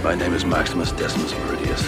My name is Maximus Decimus Meridius.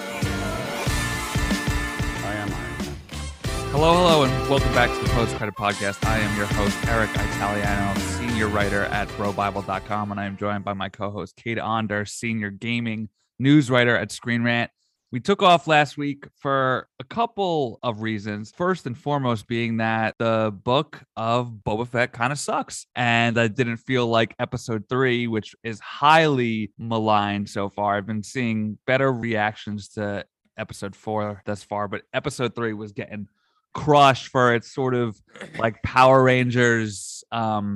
I am Iron Man. Hello, and welcome back to the Post Credit Podcast. I am your host, Eric Italiano, senior writer at BroBible.com, and I am joined by my co-host, Kate Onder, senior gaming news writer at Screen Rant. We took off last week for a couple of reasons. First and foremost being that the book of Boba Fett kind of sucks. And I didn't feel like episode 3, which is highly maligned so far. I've been seeing better reactions to episode 4 thus far, but episode 3 was getting crushed for its sort of like Power Rangers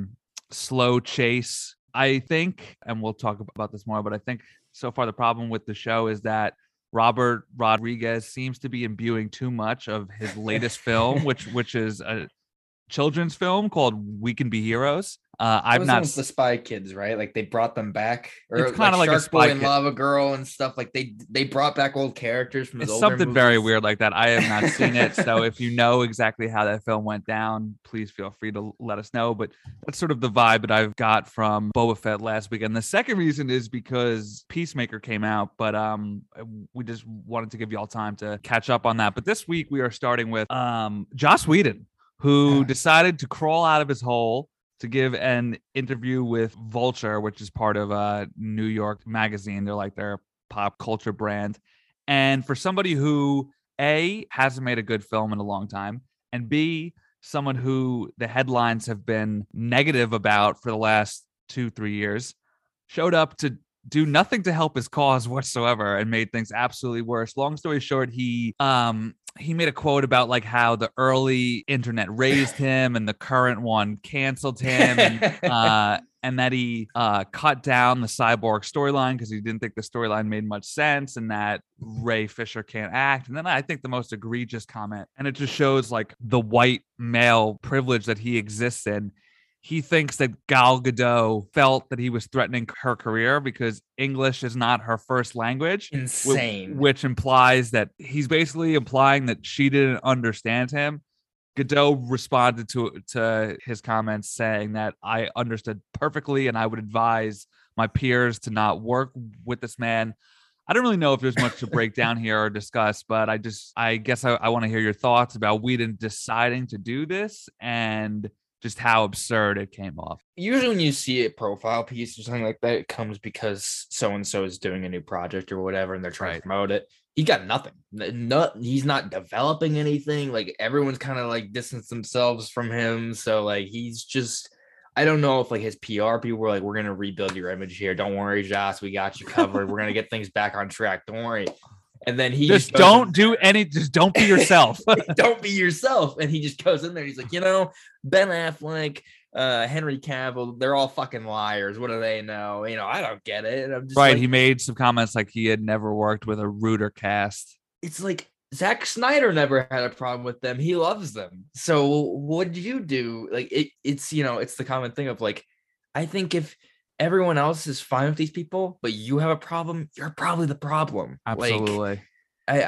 slow chase. I think, and we'll talk about this more, but I think so far the problem with the show is that Robert Rodriguez seems to be imbuing too much of his latest film, which is a children's film called We Can Be Heroes. I've not with the Spy Kids, right? Like they brought them back, or it's kind of like Shark a Spy Boy and Kid. Lava Girl and stuff. Like they brought back old characters from. It's older something very movies. weird like that. I have not seen it, so if you know exactly how that film went down, please feel free to let us know. But that's sort of the vibe that I've got from Boba Fett last week. And the second reason is because Peacemaker came out, but we just wanted to give you all time to catch up on that. But this week we are starting with Joss Whedon, who decided to crawl out of his hole to give an interview with Vulture, which is part of New York Magazine. They're like their pop culture brand. And for somebody who, A, hasn't made a good film in a long time, and B, someone who the headlines have been negative about for the last 2-3 years, showed up to do nothing to help his cause whatsoever and made things absolutely worse. Long story short, he made a quote about like how the early internet raised him and the current one canceled him, and that he cut down the Cyborg storyline because he didn't think the storyline made much sense, and that Ray Fisher can't act. And then I think the most egregious comment, and it just shows like the white male privilege that he exists in. He thinks that Gal Gadot felt that he was threatening her career because English is not her first language. Insane. Which implies that he's basically implying that she didn't understand him. Gadot responded to his comments saying that I understood perfectly and I would advise my peers to not work with this man. I don't really know if there's much to break down here or discuss, but I guess I want to hear your thoughts about Whedon deciding to do this and just how absurd it came off. Usually when you see a profile piece or something like that, it comes because so-and-so is doing a new project or whatever, and they're trying to promote it. He got nothing. He's not developing anything. Like everyone's kind of like distanced themselves from him. So like, he's just, I don't know if like his PR people were like, we're going to rebuild your image here. Don't worry, Joss, we got you covered. We're going to get things back on track. Don't worry. And then he just don't be yourself. Don't be yourself. And he just goes in there. He's like, Ben Affleck, Henry Cavill, they're all fucking liars. What do they know? I don't get it. And I'm just right. like, He made some comments like he had never worked with a ruder cast. It's like Zack Snyder never had a problem with them. He loves them. So what do you do? Like it's the common thing of like, I think if everyone else is fine with these people, but you have a problem, you're probably the problem. Absolutely. Like,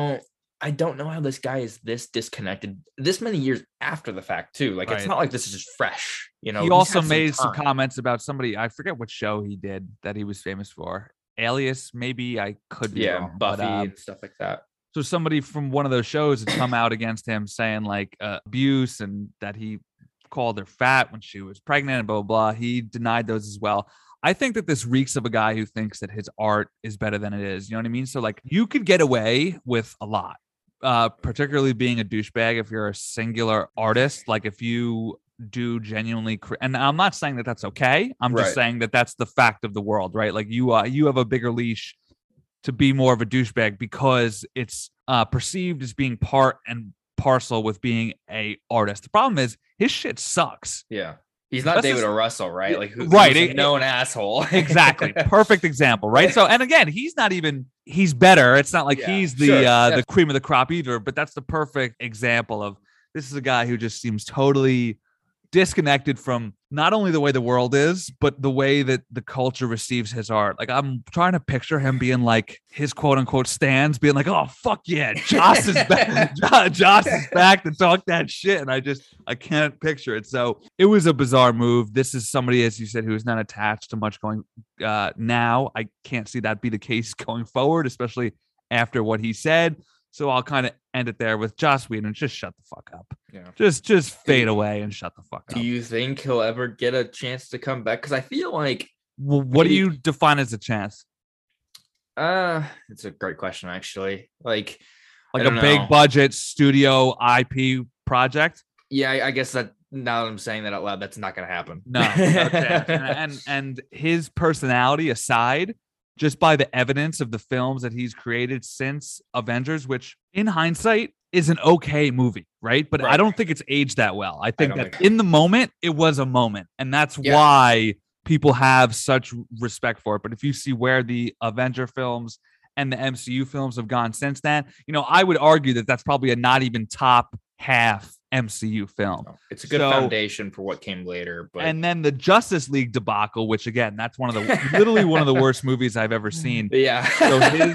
I don't know how this guy is this disconnected this many years after the fact too. Like It's not like this is just fresh. He also made some comments about somebody, I forget what show he did that he was famous for. Alias, maybe. I could be wrong. Buffy and stuff like that. So somebody from one of those shows had come out against him saying like abuse and that he called her fat when she was pregnant and blah, blah, blah. He denied those as well. I think that this reeks of a guy who thinks that his art is better than it is. You know what I mean? So like you could get away with a lot, particularly being a douchebag if you're a singular artist. Like if you do genuinely, and I'm not saying that that's okay. I'm just saying that that's the fact of the world, right? Like you have a bigger leash to be more of a douchebag because it's perceived as being part and parcel with being a artist. The problem is his shit sucks. Yeah. He's not David O. Russell, right? Like who's a known asshole. Exactly. Perfect example, right? So, and again, he's better. It's not like he's the cream of the crop either, but that's the perfect example of this is a guy who just seems totally disconnected from not only the way the world is, but the way that the culture receives his art. Like, I'm trying to picture him being like his quote unquote stands being like, oh, fuck yeah, Joss is back. Joss is back to talk that shit. And I can't picture it. So it was a bizarre move. This is somebody, as you said, who is not attached to much going now. I can't see that be the case going forward, especially after what he said. So I'll kind of end it there with Joss Whedon. Just shut the fuck up. Yeah. Just fade away and shut the fuck up. Do you think he'll ever get a chance to come back? Because I feel like, well, what do you define as a chance? It's a great question, actually. Like a big budget studio IP project. Yeah, I guess that now that I'm saying that out loud, that's not going to happen. No chance. and his personality aside, just by the evidence of the films that he's created since Avengers, which in hindsight is an okay movie, right? But I don't think it's aged that well. I think that in the moment, it was a moment. And that's why people have such respect for it. But if you see where the Avenger films and the MCU films have gone since then, I would argue that that's probably a not even top half MCU film. It's a good foundation for what came later. But and then the Justice League debacle, which again, that's literally one of the worst movies I've ever seen. Yeah. So his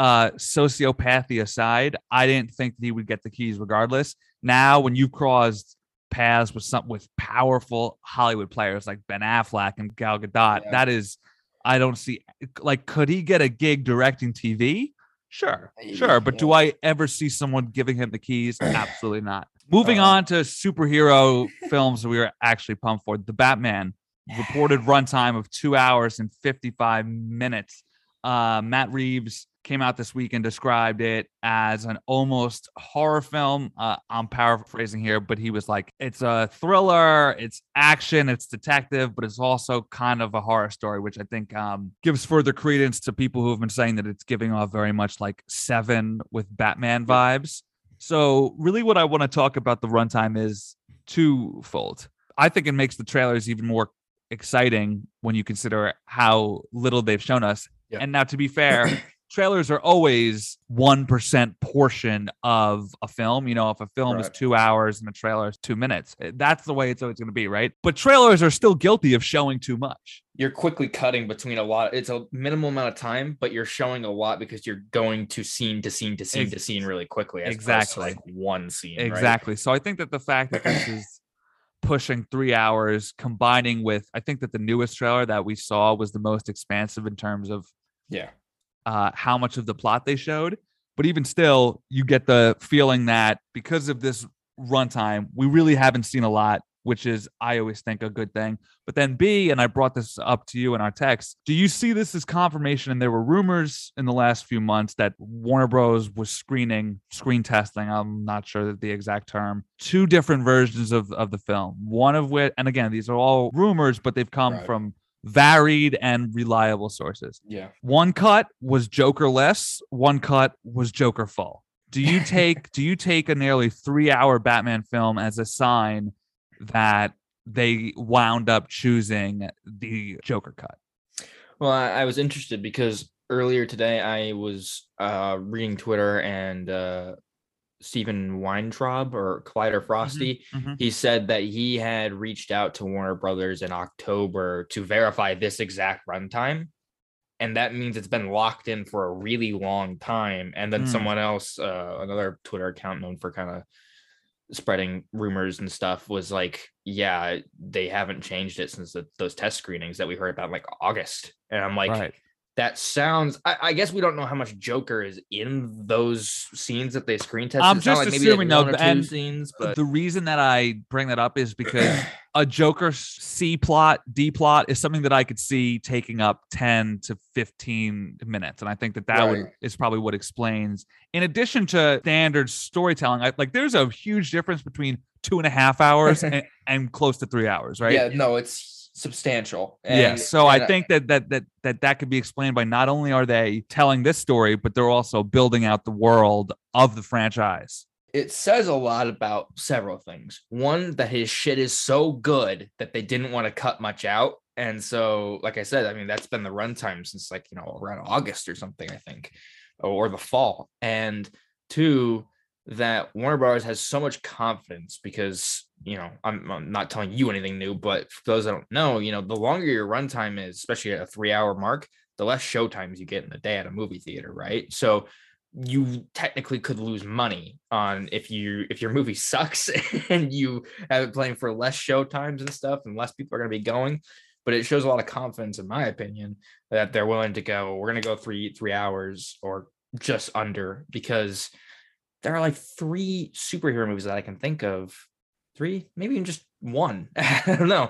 sociopathy aside, I didn't think that he would get the keys regardless. Now, when you've crossed paths with powerful Hollywood players like Ben Affleck and Gal Gadot, that is, I don't see, like, could he get a gig directing TV? Sure. But do I ever see someone giving him the keys? Absolutely not. Moving on to superhero films that we were actually pumped for. The Batman reported runtime of 2 hours and 55 minutes. Matt Reeves came out this week and described it as an almost horror film. I'm paraphrasing here, but he was like, it's a thriller, it's action, it's detective, but it's also kind of a horror story, which I think gives further credence to people who have been saying that it's giving off very much like Seven with Batman vibes. So really what I want to talk about the runtime is twofold. I think it makes the trailers even more exciting when you consider how little they've shown us. Yeah. And now, to be fair, trailers are always 1% portion of a film. If a film is 2 hours and a trailer is 2 minutes, that's the way it's always going to be, right? But trailers are still guilty of showing too much. You're quickly cutting between a lot. It's a minimal amount of time, but you're showing a lot because you're going to scene to scene to scene to scene really quickly. As exactly. Opposed to like one scene. Exactly. Right? So I think that the fact that this is pushing 3 hours, combining with, I think that the newest trailer that we saw was the most expansive in terms of how much of the plot they showed. But even still, you get the feeling that because of this runtime, we really haven't seen a lot, which is, I always think, a good thing. But then B, and I brought this up to you in our text, do you see this as confirmation? And there were rumors in the last few months that Warner Bros. Was screen testing, I'm not sure the exact term, 2 different versions of the film. One of which, and again, these are all rumors, but they've come from varied and reliable sources. Yeah. One cut was Joker-less, one cut was Joker full. Do you take a nearly 3-hour Batman film as a sign that they wound up choosing the Joker cut? Well, I was interested because earlier today I was reading Twitter, and Steven Weintraub or Collider Frosty, he said that he had reached out to Warner Brothers in October to verify this exact runtime. And that means it's been locked in for a really long time. And then someone else, another Twitter account known for kind of spreading rumors and stuff, was like, yeah, they haven't changed it since those test screenings that we heard about like August. And I'm like, that sounds, I guess we don't know how much Joker is in those scenes that they screen tested. I'm just assuming maybe like 1 or 2 scenes, but the reason that I bring that up is because a Joker C plot, D plot is something that I could see taking up 10 to 15 minutes. And I think that is probably what explains, in addition to standard storytelling, there's a huge difference between 2.5 hours and close to 3 hours, right? Yeah, no, it's substantial. So I think that could be explained by not only are they telling this story, but they're also building out the world of the franchise. It says a lot about several things. One, that his shit is so good that they didn't want to cut much out. And so, like I said, I mean, that's been the runtime since around August or something, I think, or the fall. And 2, that Warner Bros. Has so much confidence because, I'm not telling you anything new, but for those that don't know, the longer your runtime is, especially at a 3 hour mark, the less showtimes you get in a day at a movie theater, right? So you technically could lose money on if your movie sucks and you have it playing for less showtimes and stuff, and less people are going to be going. But it shows a lot of confidence, in my opinion, that they're willing to go, we're going to go 3 hours or just under, because there are like 3 superhero movies that I can think of. 3, maybe even just 1. I don't know.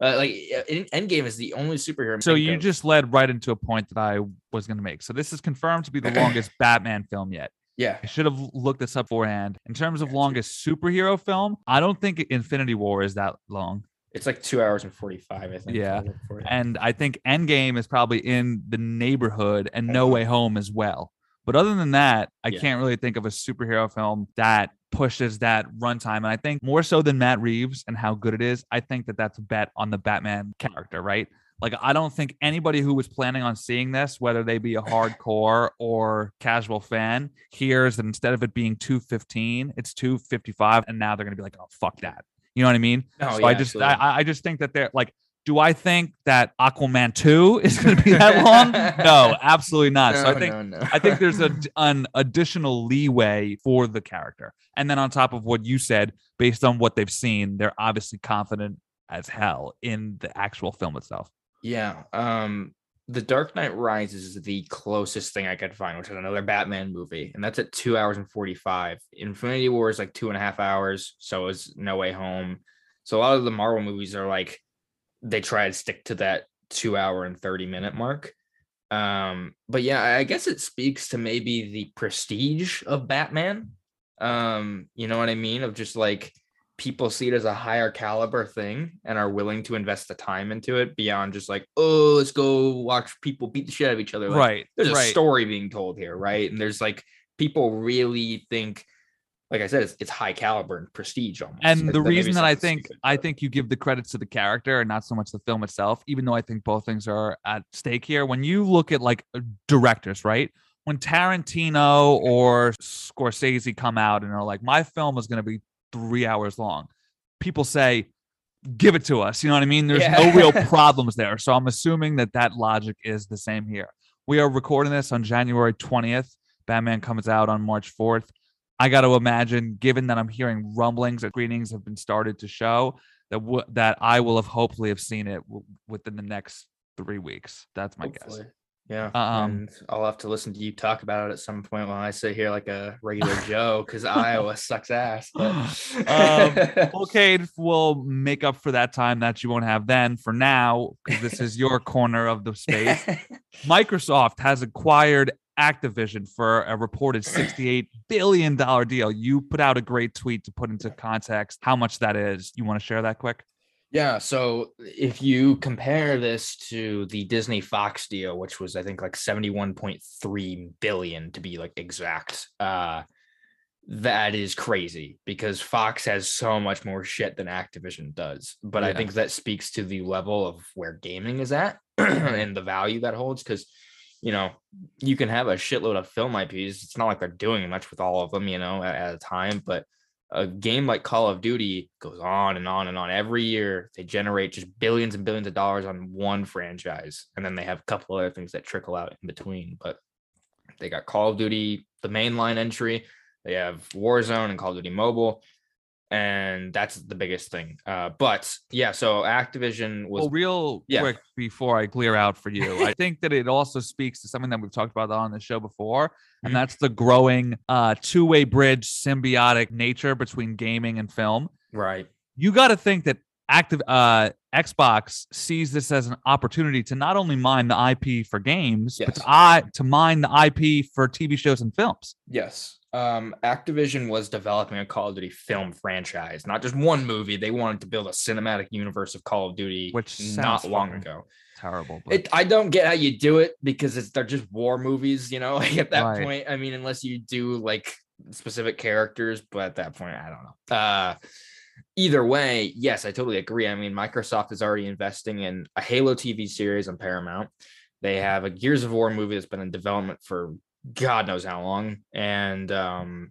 Endgame is the only superhero. So you just led right into a point that I was going to make. So this is confirmed to be the longest Batman film yet. Yeah. I should have looked this up beforehand. In terms of longest superhero film, I don't think Infinity War is that long. It's like 2 hours and 45, I think. Yeah. And I think Endgame is probably in the neighborhood, and No Way Home as well. But other than that, I can't really think of a superhero film that pushes that runtime. And I think more so than Matt Reeves and how good it is, I think that that's a bet on the Batman character, right? Like, I don't think anybody who was planning on seeing this, whether they be a hardcore or casual fan, hears that instead of it being 2:15, it's 2:55, and now they're going to be like, oh, fuck that. You know what I mean? Oh, so yeah, I just think that they're like, do I think that Aquaman 2 is going to be that long? No, absolutely not. No, so I think there's an additional leeway for the character. And then on top of what you said, based on what they've seen, they're obviously confident as hell in the actual film itself. Yeah. The Dark Knight Rises is the closest thing I could find, which is another Batman movie, and that's at 2 hours and 45. Infinity War is like 2.5 hours. So is No Way Home. So a lot of the Marvel movies are like, they try to stick to that 2 hour and 30-minute mark. But yeah, I guess it speaks to maybe the prestige of Batman. You know what I mean? Of just like, people see it as a higher caliber thing and are willing to invest the time into it beyond just like, oh, let's go watch people beat the shit out of each other. Like, right. There's a story being told here, right? And there's like, people really think, like I said, it's high caliber and prestige almost. And the reason that I think you give the credits to the character and not so much the film itself, even though I think both things are at stake here. When you look at like directors, right? When Tarantino or Scorsese come out and are like, my film is going to be 3 hours long, people say, give it to us. You know what I mean? There's no real problems there. So I'm assuming that logic is the same here. We are recording this on January 20th. Batman comes out on March 4th. I got to imagine, given that I'm hearing rumblings that screenings have been started to show, that I will hopefully have seen it within the next 3 weeks. That's my guess. Yeah. And I'll have to listen to you talk about it at some point while I sit here like a regular Joe, because Iowa sucks ass. Okay, we'll make up for that time that you won't have then. For now, because this is your corner of the space, Microsoft has acquired Activision for a reported $68 billion deal. You put out a great tweet to put into context how much that is. You want to share that quick? Yeah. So if you compare this to the Disney Fox deal, which was, I think, like 71.3 billion to be like exact, that is crazy because Fox has so much more shit than Activision does. But I think that speaks to the level of where gaming is at and the value that holds. Because, you can have a shitload of film IPs. It's not like they're doing much with all of them, at a time. But a game like Call of Duty goes on and on and on. Every year, they generate just billions and billions of dollars on one franchise. And then they have a couple other things that trickle out in between. But they got Call of Duty, the mainline entry. They have Warzone and Call of Duty Mobile. And that's the biggest thing. But yeah, so Activision was quick before I clear out for you. I think that it also speaks to something that we've talked about on the show before, and that's the growing two-way bridge symbiotic nature between gaming and film. Right. You got to think that Xbox sees this as an opportunity to not only mine the IP for games, but to mine the IP for TV shows and films. Yes. Activision was developing a Call of Duty film franchise, not just one movie. They wanted to build a cinematic universe of Call of Duty, which not long ago. Terrible. I don't get how you do it because they're just war movies, like at that point. I mean, unless you do like specific characters, but at that point, I don't know. Either way, yes, I totally agree. I mean, Microsoft is already investing in a Halo TV series on Paramount. They have a Gears of War movie that's been in development for God knows how long. And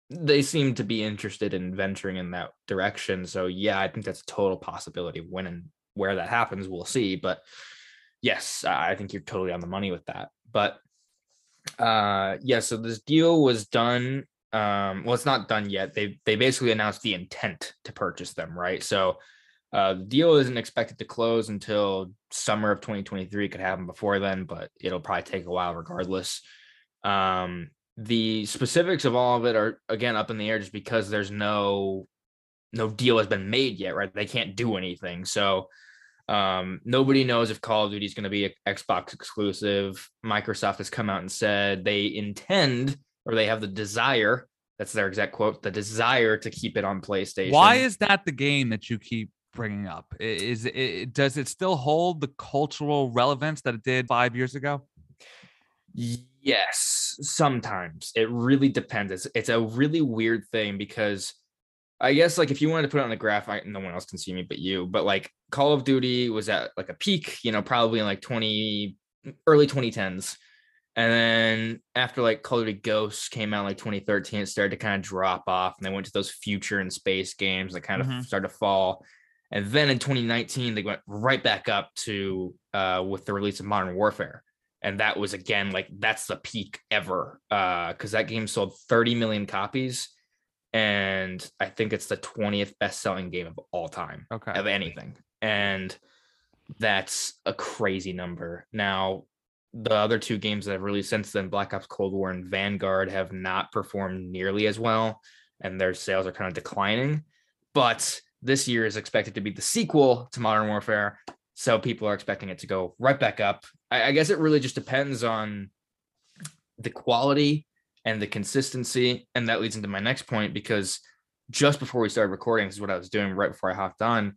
they seem to be interested in venturing in that direction. So yeah, I think that's a total possibility. When and where that happens, we'll see. But yes, I think you're totally on the money with that. But yeah, so this deal was done. Well, it's not done yet. They basically announced the intent to purchase them, right? So the deal isn't expected to close until summer of 2023. It could happen before then, but it'll probably take a while regardless. The specifics of all of it are again up in the air just because there's no deal has been made yet, right? They can't do anything. So nobody knows if Call of Duty is going to be an Xbox exclusive. Microsoft has come out and said they intend, or they have the desire, that's their exact quote, the desire to keep it on PlayStation. Why is that the game that you keep bringing up? Does it still hold the cultural relevance that it did 5 years ago? Yes, sometimes. It really depends. It's a really weird thing because I guess like if you wanted to put it on the graph, no one else can see me but you. But like Call of Duty was at like a peak, probably in like early 2010s. And then after like Call of Duty Ghosts came out in like 2013, it started to kind of drop off. And they went to those future and space games that kind of started to fall. And then in 2019, they went right back up to with the release of Modern Warfare. And that was, again, like that's the peak ever because that game sold 30 million copies. And I think it's the 20th best-selling game of all time, of anything. And that's a crazy number. Now, the other two games that have released since then, Black Ops Cold War and Vanguard, have not performed nearly as well, and their sales are kind of declining. But this year is expected to be the sequel to Modern Warfare, so people are expecting it to go right back up. I guess it really just depends on the quality and the consistency. And that leads into my next point, because just before we started recording, this is what I was doing right before I hopped on.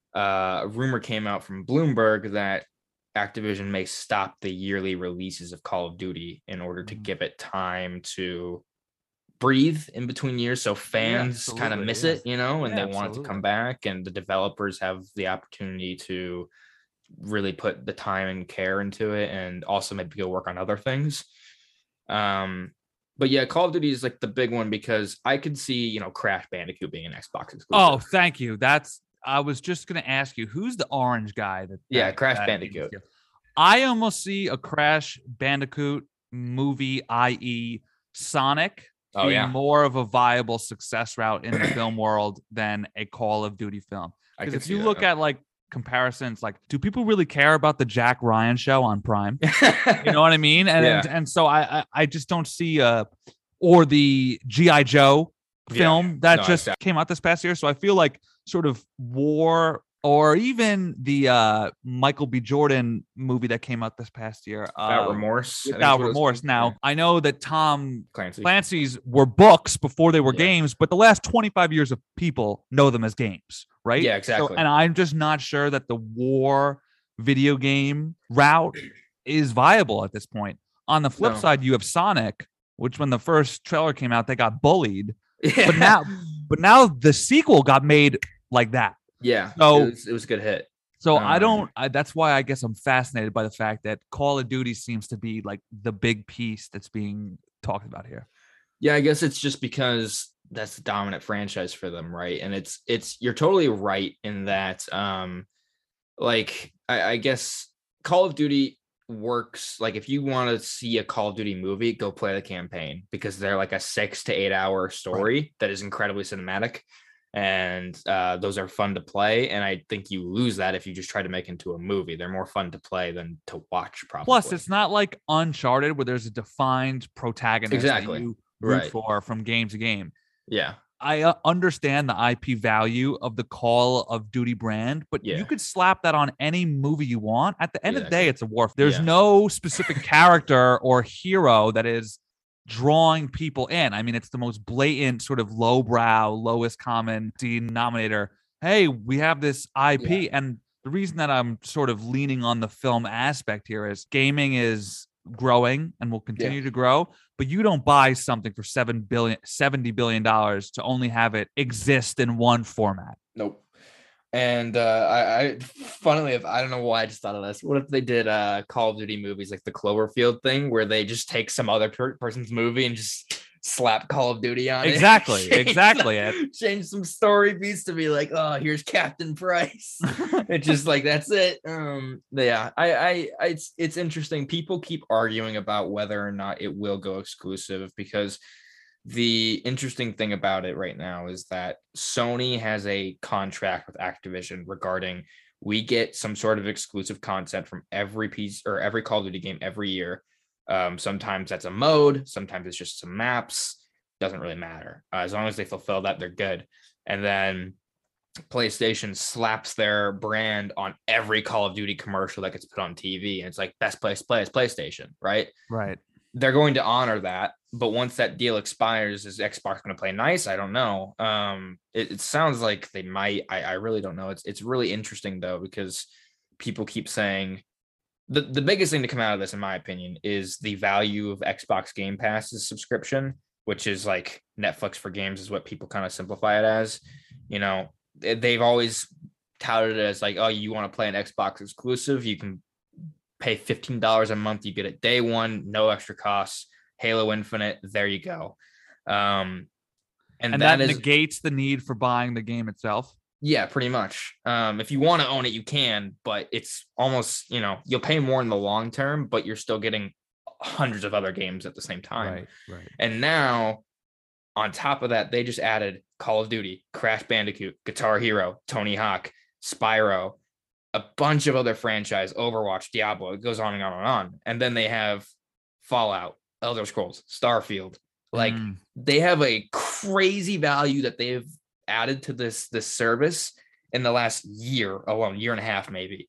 A rumor came out from Bloomberg that Activision may stop the yearly releases of Call of Duty in order to give it time to breathe in between years. So fans kind of miss it, and they want it to come back, and the developers have the opportunity to really put the time and care into it, and also maybe go work on other things. But yeah, Call of Duty is like the big one because I could see, Crash Bandicoot being an Xbox exclusive. Oh, thank you. I was just going to ask you, who's the orange guy? Crash Bandicoot. I almost see a Crash Bandicoot movie, i.e. Sonic, being more of a viable success route in the film world than a Call of Duty film. Because if you look at like comparisons, like, do people really care about the Jack Ryan show on Prime? You know what I mean? And so I just don't see or the G.I. Joe film that came out this past year. So I feel like sort of War, or even the Michael B. Jordan movie that came out this past year. Without Remorse. Without Remorse. Now, I know that Tom Clancy's were books before they were games, but the last 25 years of people know them as games, right? Yeah, exactly. So, and I'm just not sure that the War video game route is viable at this point. On the flip side, you have Sonic, which when the first trailer came out, they got bullied. Yeah. But now the sequel got made like that. Yeah, so it was a good hit. So that's why I guess I'm fascinated by the fact that Call of Duty seems to be like the big piece that's being talked about here. Yeah, I guess it's just because that's the dominant franchise for them, right? And it's you're totally right in that. I guess Call of Duty works like if you want to see a Call of Duty movie, go play the campaign, because they're like a 6 to 8 hour story that is incredibly cinematic. And those are fun to play, and I think you lose that if you just try to make into a movie. They're more fun to play than to watch, probably. Plus, it's not like Uncharted where there's a defined protagonist that you root for from game to game. Yeah, I understand the IP value of the Call of Duty brand, but you could slap that on any movie you want. At the end of the day, it's a war. There's no specific character or hero that is drawing people in. I mean, it's the most blatant sort of lowbrow, lowest common denominator. Hey, we have this IP. And the reason that I'm sort of leaning on the film aspect here is gaming is growing and will continue to grow, but you don't buy something for $70 billion to only have it exist in one format. Nope. And I funnily, I don't know why I just thought of this. What if they did Call of Duty movies like the Cloverfield thing, where they just take some other person's movie and just slap Call of Duty on Exactly. it. Exactly. Change some story beats to be like, oh, here's Captain Price. It's just like, that's it. Yeah, it's interesting. People keep arguing about whether or not it will go exclusive, because the interesting thing about it right now is that Sony has a contract with Activision regarding, we get some sort of exclusive content from every piece or every Call of Duty game every year. Sometimes that's a mode, sometimes it's just some maps. Doesn't really matter. As long as they fulfill that, they're good. And then PlayStation slaps their brand on every Call of Duty commercial that gets put on TV. And it's like, best place to play is PlayStation, right? Right. They're going to honor that. But once that deal expires, is Xbox going to play nice? I don't know. It sounds like they might. I really don't know. It's really interesting, though, because people keep saying the biggest thing to come out of this, in my opinion, is the value of Xbox Game Pass's subscription, which is like Netflix for games, is what people kind of simplify it as. You know, they've always touted it as like, oh, you want to play an Xbox exclusive, you can pay $15 a month, you get it day one, no extra costs. Halo Infinite, there you go. And that negates the need for buying the game itself. Yeah, pretty much. If you want to own it, you can, but it's almost, you know, you'll pay more in the long term, but you're still getting hundreds of other games at the same time. Right. And now, on top of that, they just added Call of Duty, Crash Bandicoot, Guitar Hero, Tony Hawk, Spyro, a bunch of other franchise, Overwatch, Diablo. It goes on and on and on. And then they have Fallout, Elder Scrolls, Starfield. Like they have a crazy value that they've added to this service in the last year alone, year and a half maybe.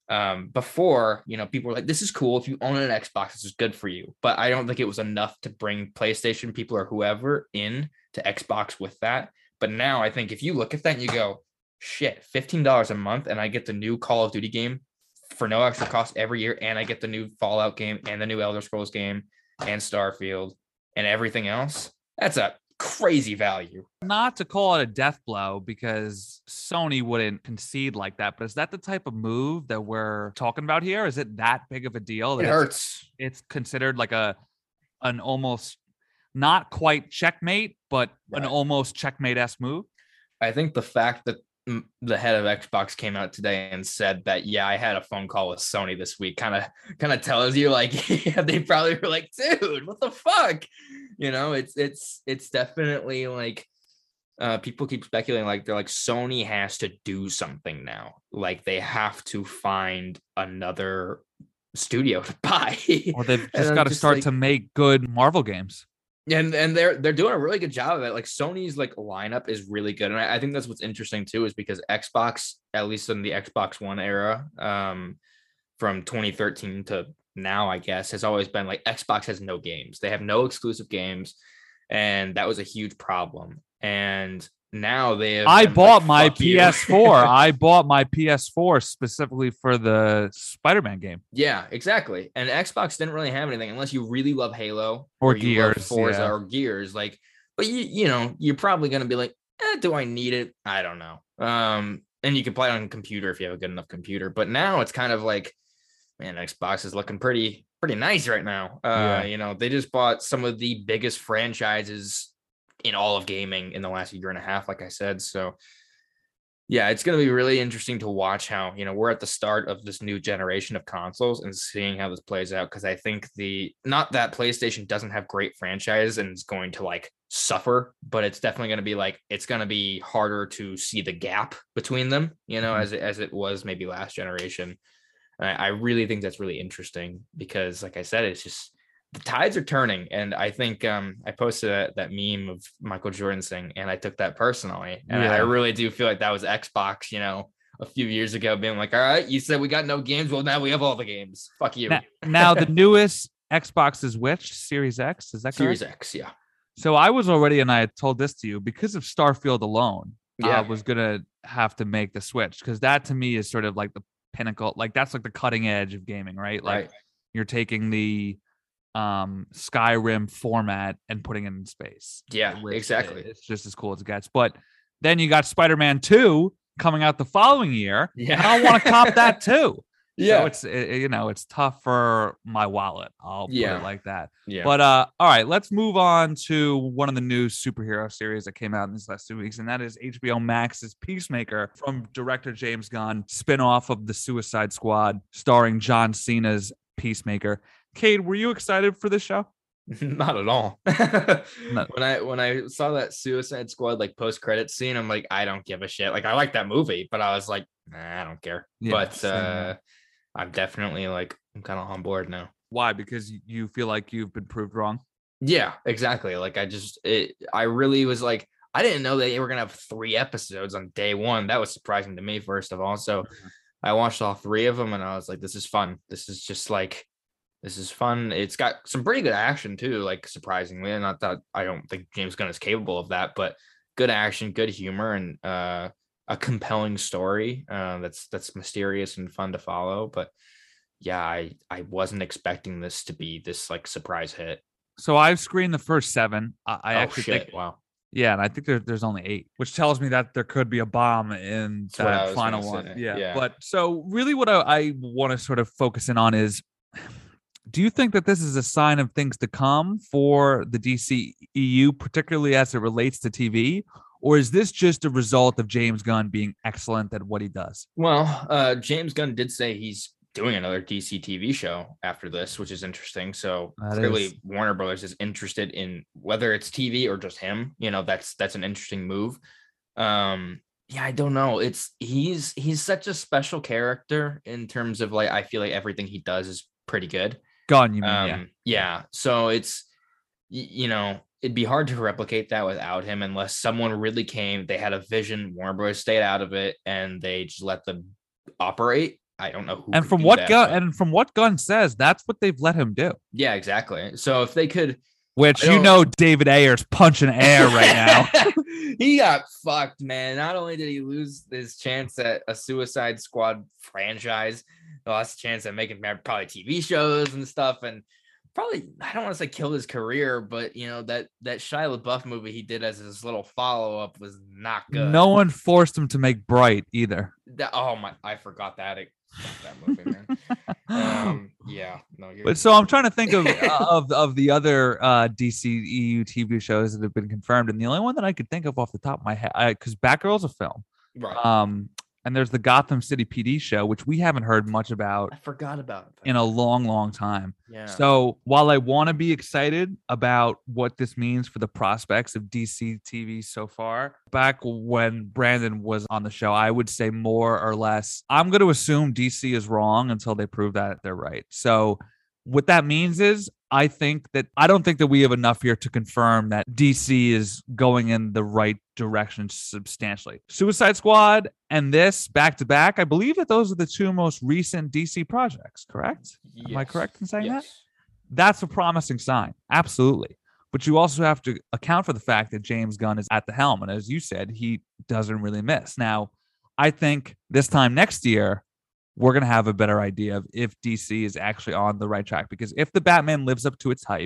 Before, you know, people were like, this is cool. If you own an Xbox, this is good for you. But I don't think it was enough to bring PlayStation people or whoever in to Xbox with that. But now I think if you look at that and you go, shit, $15 a month and I get the new Call of Duty game for no extra cost every year, and I get the new Fallout game and the new Elder Scrolls game and Starfield and everything else, that's a crazy value. Not to call it a death blow, because Sony wouldn't concede like that, but is that the type of move that we're talking about here? Is it that big of a deal? It hurts. It's considered like an almost not quite checkmate, but an almost checkmate-esque move. I think the fact that the head of Xbox came out today and said that, yeah, I had a phone call with Sony this week, kind of tells you like, yeah, they probably were like, dude, what the fuck? You know, it's definitely like, people keep speculating, like they're like, Sony has to do something now. Like they have to find another studio to buy. Or they've just got to start to make good Marvel games. And they're doing a really good job of it. Like Sony's like lineup is really good. And I think that's what's interesting too, is because Xbox, at least in the Xbox One era, from 2013 to now, I guess, has always been like Xbox has no games. They have no exclusive games. And that was a huge problem. And now they have I bought my PS4. I bought my PS4 specifically for the Spider-Man game. Yeah, exactly. And Xbox didn't really have anything unless you really love Halo or Gears, Forza or Gears. Like, but you know, you're probably gonna be like, do I need it? I don't know. And you can play it on a computer if you have a good enough computer. But now it's kind of like, man, Xbox is looking pretty nice right now. You know, they just bought some of the biggest franchises in all of gaming in the last year and a half, like I said. So yeah, it's going to be really interesting to watch how, you know, we're at the start of this new generation of consoles and seeing how this plays out. Cause I think not that PlayStation doesn't have great franchises and is going to like suffer, but it's definitely going to be like, it's going to be harder to see the gap between them, you know, as it was maybe last generation. And I really think that's really interesting because like I said, it's just, the tides are turning. And I think I posted that meme of Michael Jordan saying, and I took that personally. And I really do feel like that was Xbox, you know, a few years ago being like, all right, you said we got no games. Well, now we have all the games. Fuck you. Now the newest Xbox is which? Series X? Is that correct? Series X, yeah. So I was already, and I had told this to you, because of Starfield alone, I was going to have to make the switch, because that to me is sort of like the pinnacle. Like that's like the cutting edge of gaming, right? Like you're taking the Skyrim format and putting it in space. Yeah, exactly. It's just as cool as it gets. But then you got Spider-Man 2 coming out the following year. Yeah, and I want to cop that too. So it's tough for my wallet. I'll put it like that. Yeah. But all right, let's move on to one of the new superhero series that came out in these last 2 weeks, and that is HBO Max's Peacemaker from director James Gunn, spinoff of the Suicide Squad, starring John Cena's Peacemaker. Cade, were you excited for this show? Not at all. No. When I saw that Suicide Squad like post credit scene, I'm like, I don't give a shit. Like I like that movie, but I was like, nah, I don't care. But I'm definitely like, I'm kind of on board now. Why? Because you feel like you've been proved wrong? Yeah, exactly. Like I really was like, I didn't know that they were gonna have 3 episodes on day one. That was surprising to me, first of all. So I watched all 3 of them and I was like, this is fun. This is fun. It's got some pretty good action too, like surprisingly. Not that I don't think James Gunn is capable of that, but good action, good humor, and a compelling story that's mysterious and fun to follow. But yeah, I wasn't expecting this to be this like surprise hit. So I've screened the first 7. I actually think, wow. Yeah, and I think there's only 8, which tells me that there could be a bomb in that final one. Yeah. But so really what I want to sort of focus in on is, do you think that this is a sign of things to come for the DCEU, particularly as it relates to TV? Or is this just a result of James Gunn being excellent at what he does? Well, James Gunn did say he's doing another DC TV show after this, which is interesting. So clearly Warner Brothers is interested in whether it's TV or just him. You know, that's an interesting move. Yeah, I don't know. He's such a special character in terms of like, I feel like everything he does is pretty good. Gunn, you mean? Yeah. So it's, you know, it'd be hard to replicate that without him unless someone really came, they had a vision, Warner Bros. Stayed out of it, and they just let them operate. I don't know who. And from what Gunn says, that's what they've let him do. Yeah, exactly. So if they could, which David Ayer's punching air right now. He got fucked, man. Not only did he lose his chance at a Suicide Squad franchise, he lost a chance at making probably TV shows and stuff, and probably, I don't want to say killed his career, but you know, that Shia LaBeouf movie he did as his little follow-up was not good. No one forced him to make Bright either. I forgot that movie, man. But so I'm trying to think of the other DCEU TV shows that have been confirmed, and the only one that I could think of off the top of my head, because Batgirl's a film, right? And there's the Gotham City PD show, which we haven't heard much about. I forgot about it in a long, long time. Yeah. So while I want to be excited about what this means for the prospects of DC TV so far, back when Brandon was on the show, I would say more or less, I'm going to assume DC is wrong until they prove that they're right. So what that means is, I don't think that we have enough here to confirm that DC is going in the right direction substantially. Suicide Squad and this back to back, I believe that those are the 2 most recent DC projects, correct? Yes. Am I correct in saying Yes. that? That's a promising sign. Absolutely. But you also have to account for the fact that James Gunn is at the helm. And as you said, he doesn't really miss. Now, I think this time next year, we're going to have a better idea of if DC is actually on the right track. Because if the Batman lives up to its hype,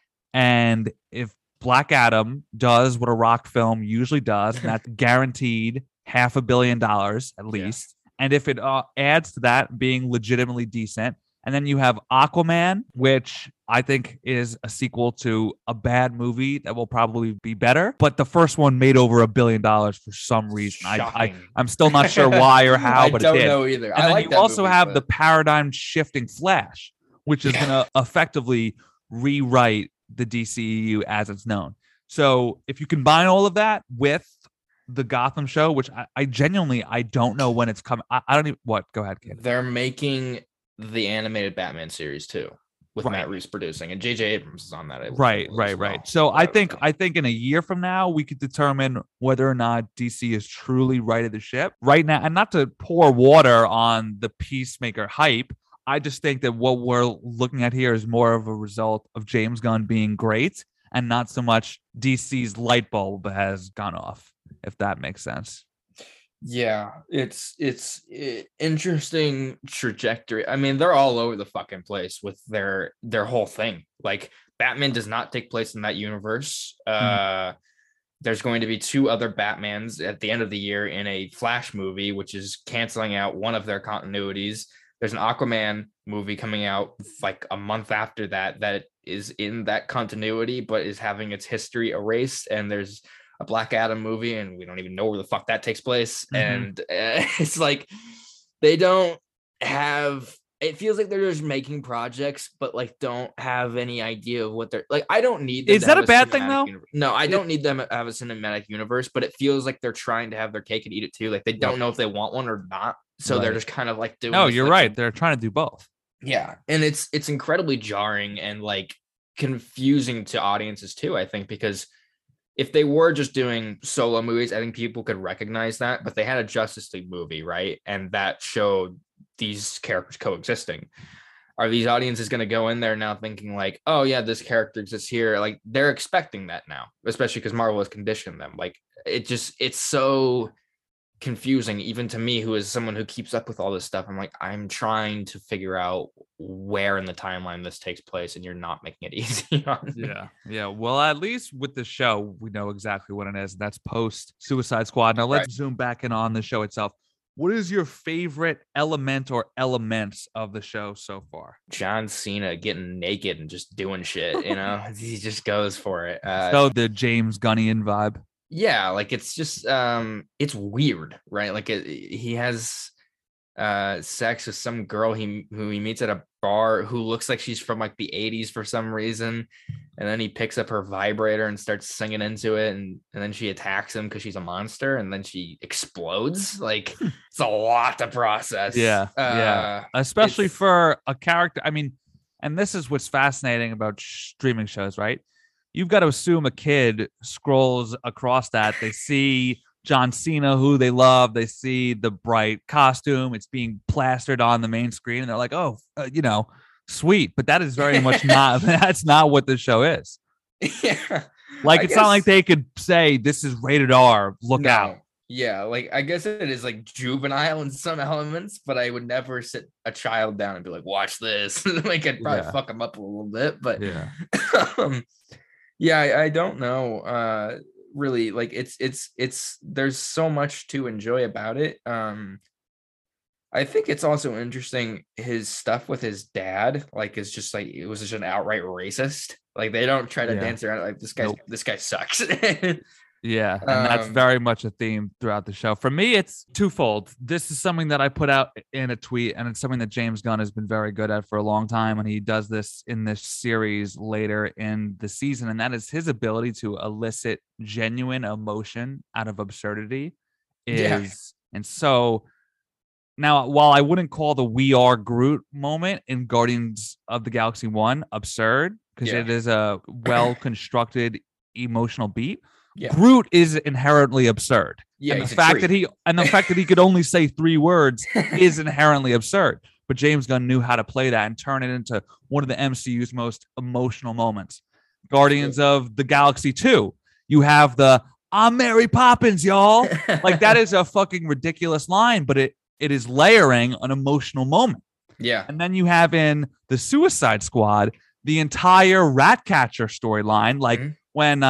and if Black Adam does what a Rock film usually does, and that's guaranteed $500 million at least, and if it adds to that being legitimately decent, and then you have Aquaman, which I think is a sequel to a bad movie that will probably be better. But the first one made over $1 billion for some reason. I'm still not sure why or how, but it did. I don't know either. And then you also have the paradigm shifting Flash, which is going to effectively rewrite the DCEU as it's known. So if you combine all of that with the Gotham show, which I genuinely, I don't know when it's coming. I don't even, go ahead, kid. They're making the animated Batman series too, with Matt Reeves producing, and J.J. Abrams is on that. Right. So I think in a year from now, we could determine whether or not DC is truly righted the ship right now. And not to pour water on the Peacemaker hype, I just think that what we're looking at here is more of a result of James Gunn being great and not so much DC's light bulb has gone off, if that makes sense. Yeah, it's interesting trajectory. I mean, they're all over the fucking place with their whole thing. Like, Batman does not take place in that universe. There's going to be 2 other Batmans at the end of the year in a Flash movie, which is canceling out one of their continuities. There's an Aquaman movie coming out like a month after that is in that continuity, but is having its history erased. And there's a Black Adam movie, and we don't even know where the fuck that takes place. And it's like they don't have. It feels like they're just making projects, but like don't have any idea of what they're like. I don't need them. Is that a bad thing though? No, I don't need them to have a cinematic universe, but it feels like they're trying to have their cake and eat it too. Like they don't know if they want one or not. So they're just kind of like doing. No, you're right. They're trying to do both. Yeah. And it's incredibly jarring and like confusing to audiences too, I think, because if they were just doing solo movies, I think people could recognize that. But they had a Justice League movie, right? And that showed these characters coexisting. Are these audiences going to go in there now thinking like, oh yeah, this character exists here? Like they're expecting that now, especially because Marvel has conditioned them. Like it's so confusing, even to me, who is someone who keeps up with all this stuff. I'm like, I'm trying to figure out where in the timeline this takes place, and you're not making it easy on me. Yeah. Well, at least with the show, we know exactly what it is. That's post Suicide Squad. Now let's zoom back in on the show itself. What is your favorite element or elements of the show so far? John Cena getting naked and just doing shit, you know? He just goes for it. So the James Gunnian vibe. Yeah, like it's just it's weird, right? Like he has sex with some girl who he meets at a bar who looks like she's from like the 80s for some reason, and then he picks up her vibrator and starts singing into it, and then she attacks him because she's a monster, and then she explodes. Like it's a lot to process. Yeah, especially for a character. I mean, and this is what's fascinating about streaming shows, right? You've got to assume a kid scrolls across that. They see John Cena, who they love. They see the bright costume. It's being plastered on the main screen. And they're like, oh, sweet. But that is very much that's not what the show is. Yeah. Like, it's not like they could say, this is rated R. Look out. Yeah. Like, I guess it is like juvenile in some elements, but I would never sit a child down and be like, watch this. Like, I'd probably fuck them up a little bit. But yeah, I don't know. Really, like it's there's so much to enjoy about it. I think it's also interesting his stuff with his dad, like is just like it was just an outright racist. Like they don't try to dance around like this guy sucks. Yeah, and that's very much a theme throughout the show. For me, it's twofold. This is something that I put out in a tweet, and it's something that James Gunn has been very good at for a long time, and he does this in this series later in the season, and that is his ability to elicit genuine emotion out of absurdity. And so now, while I wouldn't call the "We Are Groot" moment in Guardians of the Galaxy 1 absurd, because it is a well-constructed emotional beat, Groot is inherently absurd. Yeah, and the fact that he could only say 3 words is inherently absurd. But James Gunn knew how to play that and turn it into one of the MCU's most emotional moments. Guardians of the Galaxy 2, you have the "I'm Mary Poppins, y'all." Like that is a fucking ridiculous line, but it is layering an emotional moment. Yeah. And then you have in the Suicide Squad the entire Ratcatcher storyline, like when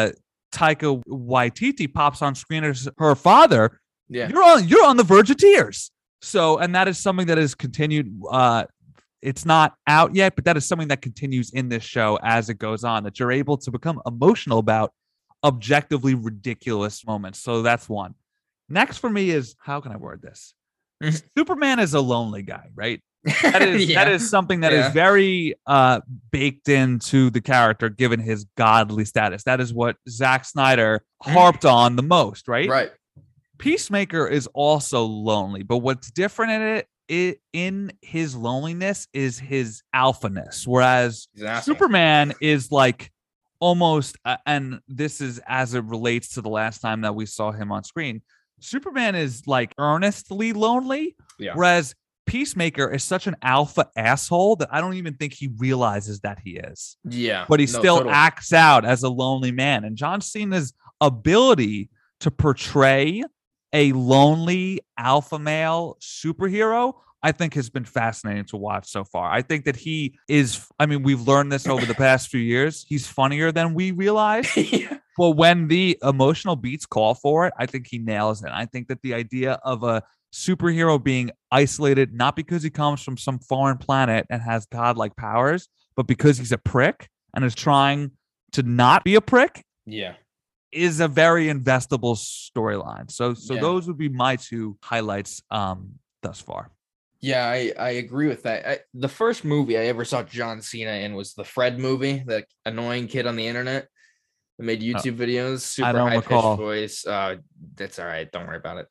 Taika Waititi pops on screen as her father, you're on the verge of tears. So, and that is something that is continued. It's not out yet, but that is something that continues in this show as it goes on, that you're able to become emotional about objectively ridiculous moments. So that's one. Next for me is, how can I word this? Superman is a lonely guy, right? That is something that is very baked into the character, given his godly status. That is what Zack Snyder harped on the most, right? Right. Peacemaker is also lonely, but what's different in his loneliness is his alphaness, whereas Superman is like almost, and this is as it relates to the last time that we saw him on screen, Superman is like earnestly lonely, whereas Peacemaker is such an alpha asshole that I don't even think he realizes that he is. Yeah. But he still acts out as a lonely man. And John Cena's ability to portray a lonely alpha male superhero, I think has been fascinating to watch so far. I think that he is, I mean, we've learned this over the past few years. He's funnier than we realize. But when the emotional beats call for it, I think he nails it. I think that the idea of a superhero being isolated, not because he comes from some foreign planet and has godlike powers, but because he's a prick and is trying to not be a prick, Yeah. is a very investable storyline. So Yeah. those would be my two highlights thus far. Yeah, I agree with that. The first movie I ever saw John Cena in was the Fred movie, the annoying kid on the internet that made YouTube videos, super high pitched voice. That's all right. Don't worry about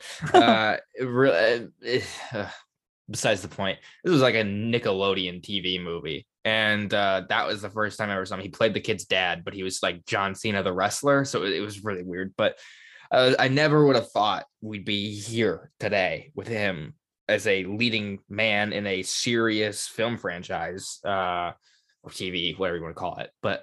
it. Besides the point, this was like a Nickelodeon TV movie. And that was the first time I ever saw him. He played the kid's dad, but he was like John Cena, the wrestler. So it was really weird. But I never would have thought we'd be here today with him as a leading man in a serious film franchise or TV, whatever you want to call it. But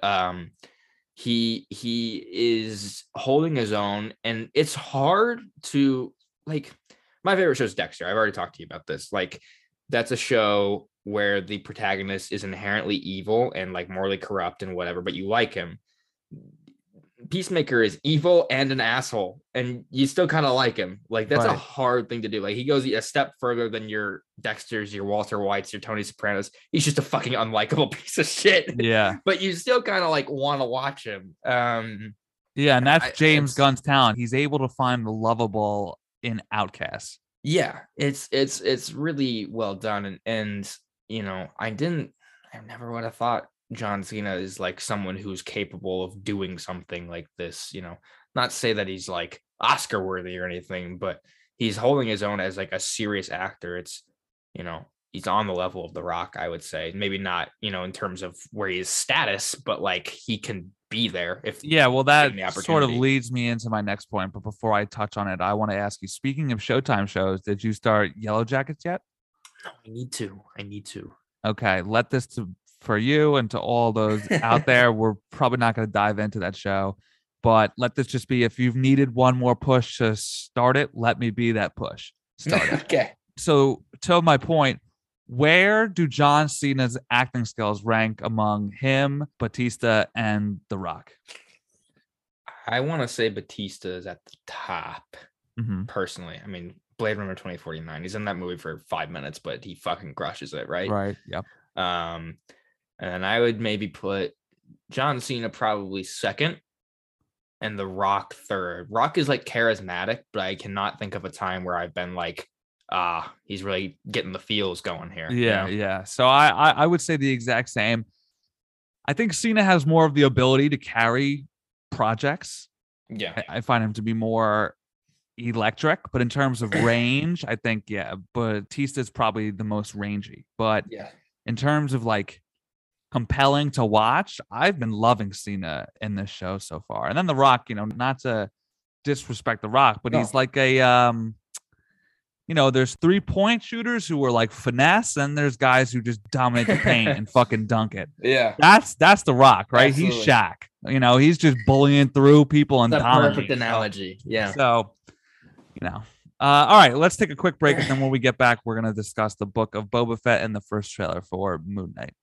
he is holding his own, and it's hard to like. My favorite show is Dexter. I've already talked to you about this. Like, that's a show where the protagonist is inherently evil and like morally corrupt and whatever, but you like him. Peacemaker is evil and an asshole, and you still kind of like him. Like, that's a hard thing to do. Like, he goes a step further than your Dexters, your Walter Whites, your Tony Sopranos. He's just a fucking unlikable piece of shit. Yeah. But you still kind of like want to watch him. Yeah, and that's James Gunn's talent. He's able to find the lovable in Outcasts. Yeah, it's really well done. And you know, I never would have thought John Cena is like someone who's capable of doing something like this, you know, not to say that he's like Oscar worthy or anything, but he's holding his own as like a serious actor. It's, you know, he's on the level of The Rock, I would say. Maybe not, you know, in terms of where he is status, but like he can be there if well, that sort of leads me into my next point. But before I touch on it, I want to ask you, speaking of Showtime shows, did you start Yellow Jackets yet? No, I need to. Okay, let this for you and to all those out there. We're probably not going to dive into that show, but let this just be, if you've needed one more push to start it, let me be that push. Start it. Okay. So to my point, where do John Cena's acting skills rank among him, Batista, and The Rock? I want to say Batista is at the top, personally. I mean, Blade Runner 2049. He's in that movie for 5 minutes, but he fucking crushes it, right? Right. Yep. And I would maybe put John Cena probably second and The Rock third. Rock is like charismatic, but I cannot think of a time where I've been like, he's really getting the feels going here. Yeah, you know? yeah. So I would say the exact same. I think Cena has more of the ability to carry projects. Yeah. I find him to be more electric, but in terms of range, I think, Batista's probably the most rangy. But in terms of like compelling to watch, I've been loving Cena in this show so far. And then The Rock, you know, not to disrespect The Rock, but he's like a you know, there's 3-point shooters who are like finesse, and there's guys who just dominate the paint and fucking dunk it. Yeah. That's The Rock, right? Absolutely. He's Shaq. You know, he's just bullying through people and dominating. Perfect analogy. Yeah. So, you know. All right, let's take a quick break, and then when we get back, we're going to discuss the book of Boba Fett and the first trailer for Moon Knight.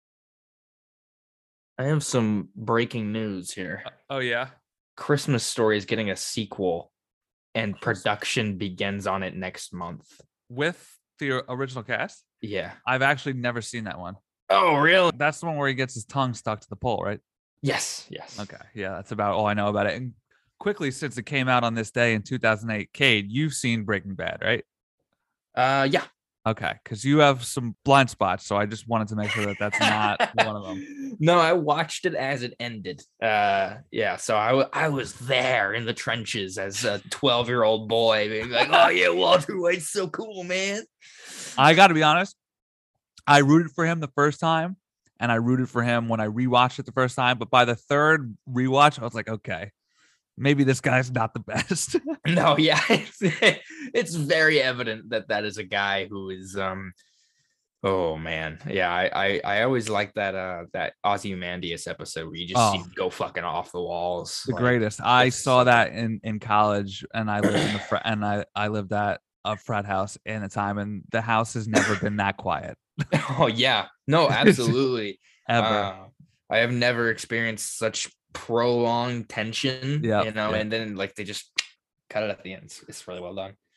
I have some breaking news here. Oh, yeah? Christmas Story is getting a sequel, and production begins on it next month. With the original cast? Yeah. I've actually never seen that one. Oh, really? That's the one where he gets his tongue stuck to the pole, right? Yes. Okay. Yeah, that's about all I know about it. And quickly, since it came out on this day in 2008, Cade, you've seen Breaking Bad, right? Yeah. Okay, because you have some blind spots, so I just wanted to make sure that that's not one of them. No, I watched it as it ended. So I was there in the trenches as a 12-year-old boy, being like, "Oh yeah, Walter White's so cool, man." I got to be honest, I rooted for him the first time, and I rooted for him when I rewatched it the first time. But by the third rewatch, I was like, okay, maybe this guy's not the best. No, yeah, it's very evident that is a guy who is oh man, yeah. I always like that Ozymandias episode where you just see him go fucking off the walls. The greatest. I saw that in college, and I lived in the I lived at a frat house in a time, and the house has never been that quiet. Oh yeah, no, absolutely. Ever. I have never experienced such prolonged tension, you know, yeah. And then like they just cut it at the end. It's really well done.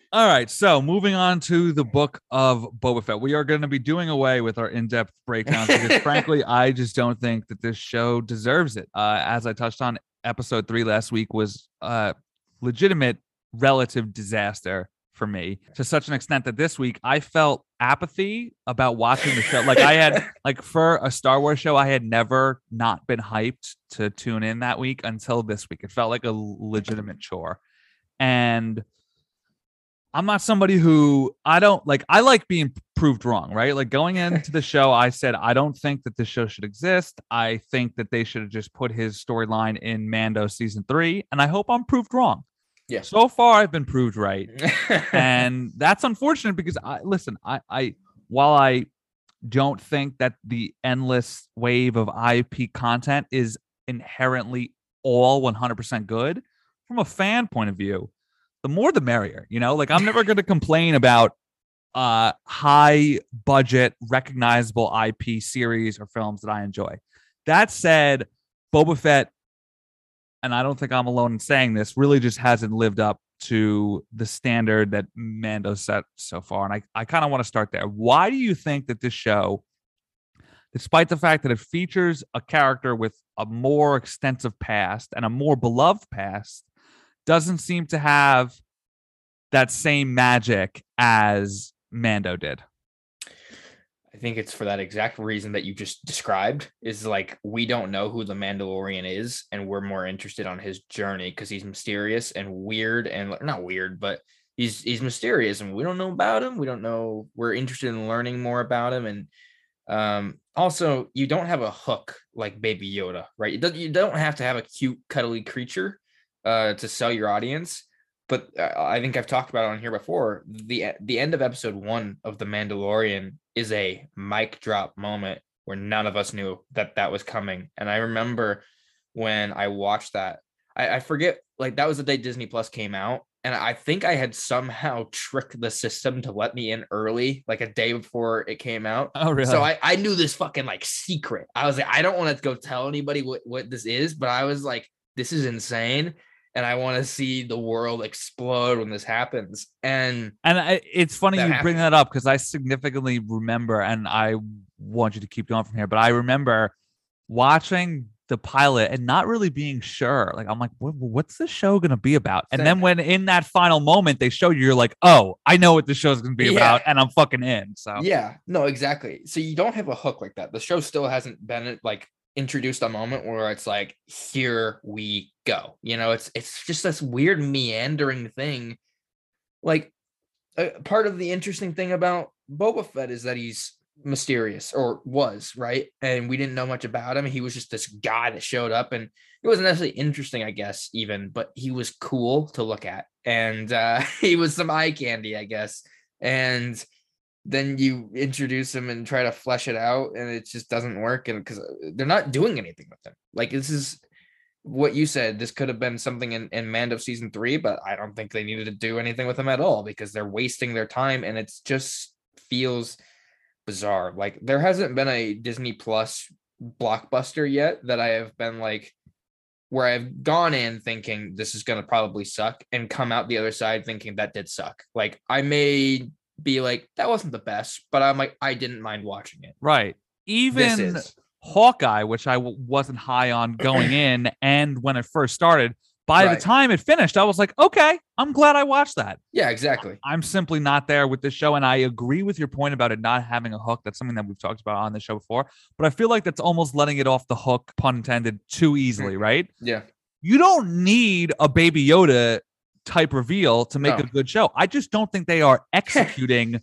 All right, so moving on to the book of Boba Fett. We are going to be doing away with our in-depth breakdowns because, frankly, I just don't think that this show deserves it. As I touched on, episode 3 last week was a legitimate relative disaster for me, to such an extent that this week I felt apathy about watching the show. Like, I had, like, for a Star Wars show, I had never not been hyped to tune in that week until this week. It felt like a legitimate chore. And I'm not somebody who I like being proved wrong, right? Like, going into the show, I said, I don't think that this show should exist. I think that they should have just put his storyline in Mando season 3, and I hope I'm proved wrong. Yeah. So far, I've been proved right. And that's unfortunate because I while I don't think that the endless wave of IP content is inherently all 100% good, from a fan point of view, the more the merrier, like, I'm never going to complain about high budget, recognizable IP series or films that I enjoy. That said, Boba Fett, and I don't think I'm alone in saying this, really just hasn't lived up to the standard that Mando set so far. And I kind of want to start there. Why do you think that this show, despite the fact that it features a character with a more extensive past and a more beloved past, doesn't seem to have that same magic as Mando did? I think it's for that exact reason that you just described, is like, we don't know who the Mandalorian is, and we're more interested on his journey because he's mysterious and weird, and not weird, but he's mysterious, and we don't know about him. We're interested in learning more about him. And also, you don't have a hook like Baby Yoda, right? You don't have to have a cute, cuddly creature to sell your audience. But I think I've talked about it on here before. The end of episode 1 of The Mandalorian is a mic drop moment where none of us knew that was coming. And I remember when I watched that, I forget, like, that was the day Disney Plus came out. And I think I had somehow tricked the system to let me in early, like a day before it came out. Oh, really? So I knew this fucking like secret. I was like, I don't want to go tell anybody what this is, but I was like, this is insane. And I want to see the world explode when this happens. And it's funny you bring that up, because I significantly remember, and I want you to keep going from here, but I remember watching the pilot and not really being sure. Like, I'm like, what's the show going to be about? And then when in that final moment they showed you, you're like, oh, I know what the show's going to be about, and I'm fucking in. So yeah, no, exactly. So you don't have a hook like that. The show still hasn't been like introduced a moment where it's like, here we go. It's just this weird meandering thing. Like, part of the interesting thing about Boba Fett is that he's mysterious, or was, right? And we didn't know much about him. He was just this guy that showed up, and it wasn't necessarily interesting, I guess, even, but he was cool to look at, and he was some eye candy, I guess. And then you introduce him and try to flesh it out, and it just doesn't work. And because they're not doing anything with him, like, this is what you said, this could have been something in Mando season 3, but I don't think they needed to do anything with him at all, because they're wasting their time, and it just feels bizarre. Like, there hasn't been a Disney Plus blockbuster yet that I have been like, where I've gone in thinking this is going to probably suck, and come out the other side thinking that did suck. Like, I may be like, that wasn't the best, but I'm like, I didn't mind watching it. Right. Even Hawkeye, which I wasn't high on going in, and when it first started, by the time it finished, I was like, okay, I'm glad I watched that. Yeah, exactly. I'm simply not there with this show, and I agree with your point about it not having a hook. That's something that we've talked about on the show before, but I feel like that's almost letting it off the hook, pun intended, too easily, right? Yeah. You don't need a Baby Yoda type reveal to make a good show. I just don't think they are executing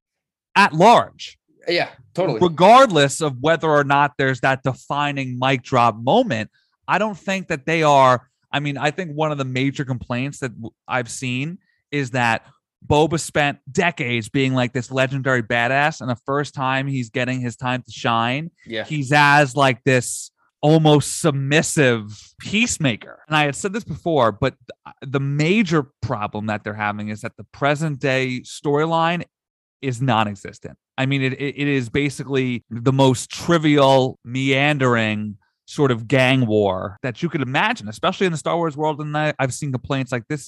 at large. Yeah, totally. Regardless of whether or not there's that defining mic drop moment, I don't think that they are. I mean, I think one of the major complaints that I've seen is that Boba spent decades being like this legendary badass, and the first time he's getting his time to shine, he's as like this almost submissive peacemaker. And I had said this before, but the major problem that they're having is that the present day storyline is non-existent. I mean, it is basically the most trivial, meandering sort of gang war that you could imagine, especially in the Star Wars world. And I've seen complaints like, this is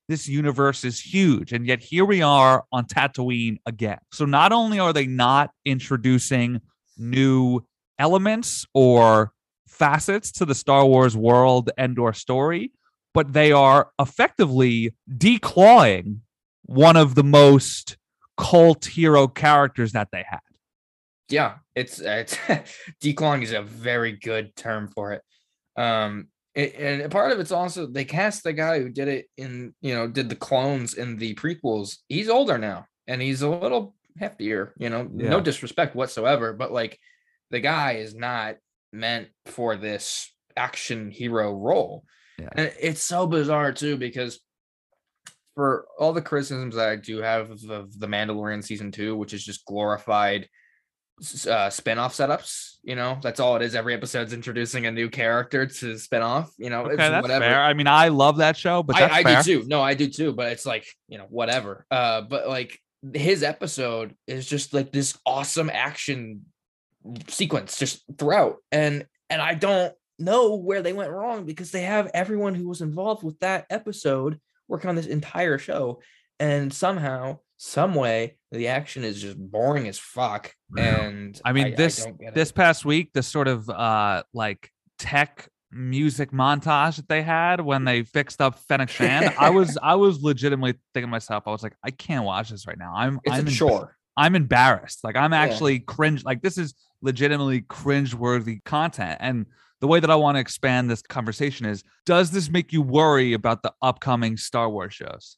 this universe is huge. And yet here we are on Tatooine again. So not only are they not introducing new elements or facets to the Star Wars world and or story, but they are effectively declawing one of the most cult hero characters that they had. Yeah, it's declawing is a very good term for it. And part of it's also they cast the guy who did it in, did the clones in the prequels. He's older now and he's a little heftier, no disrespect whatsoever, but like the guy is not meant for this action hero role. Yeah. And it's so bizarre too, because for all the criticisms that I do have of the Mandalorian season 2, which is just glorified spin-off setups, that's all it is. Every episode's introducing a new character to spin off, okay, it's that's whatever. Fair. I mean, I love that show, but that's fair. I do too. No, I do too, but it's like, whatever. But like his episode is just like this awesome action sequence just throughout, and I don't know where they went wrong, because they have everyone who was involved with that episode working on this entire show, and somehow, some way, the action is just boring as fuck. And I mean, this past week, the sort of like tech music montage that they had when they fixed up Fennec Shand, I was legitimately thinking to myself, I was like, I can't watch this right now. I'm embarrassed. Like, I'm actually cringe. Like, this is legitimately cringe-worthy content. And the way that I want to expand this conversation is, does this make you worry about the upcoming Star Wars shows?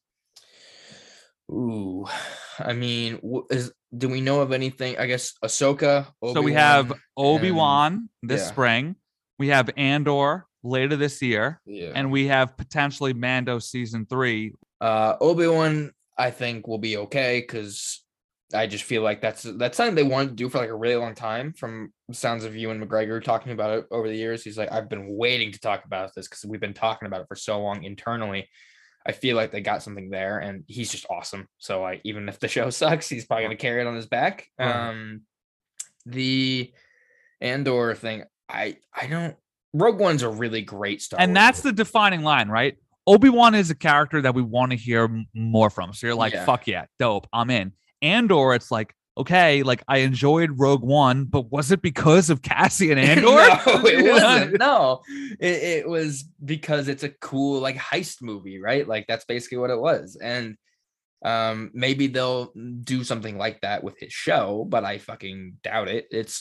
Ooh, I mean, do we know of anything? I guess Ahsoka, Obi-Wan, so we have Obi-Wan this spring. We have Andor later this year. Yeah. And we have potentially Mando season 3. Obi-Wan, I think, will be okay, because I just feel like that's something they wanted to do for like a really long time. From sounds of Ewan McGregor talking about it over the years, he's like, I've been waiting to talk about this because we've been talking about it for so long internally. I feel like they got something there, and he's just awesome. So like, even if the show sucks, he's probably gonna carry it on his back. Right. The Andor thing, I don't. Rogue One's a really great Star Wars. And that's the defining line, right? Obi-Wan is a character that we want to hear more from. So you're like, fuck yeah, dope, I'm in. Andor, it's like, okay, like I enjoyed Rogue One, but was it because of Cassian Andor? No, it wasn't. No, it was because it's a cool like heist movie, right? Like that's basically what it was. And maybe they'll do something like that with his show, but I fucking doubt it. It's,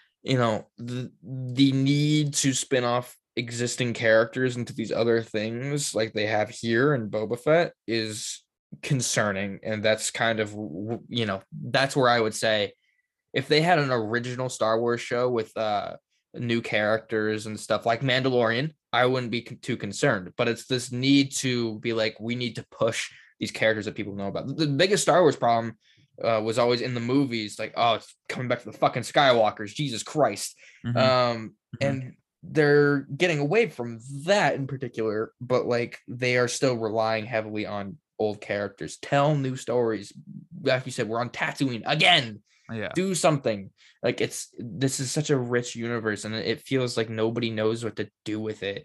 the need to spin off existing characters into these other things like they have here in Boba Fett is concerning. And that's kind of, that's where I would say, if they had an original Star Wars show with new characters and stuff like Mandalorian, I wouldn't be too concerned. But it's this need to be like, we need to push these characters that people know about. The biggest Star Wars problem was always in the movies, like, oh, it's coming back to the fucking Skywalkers, Jesus Christ. And they're getting away from that in particular, but like they are still relying heavily on old characters. Tell new stories. Like you said, we're on Tatooine again. Do something. Like this is such a rich universe, and it feels like nobody knows what to do with it.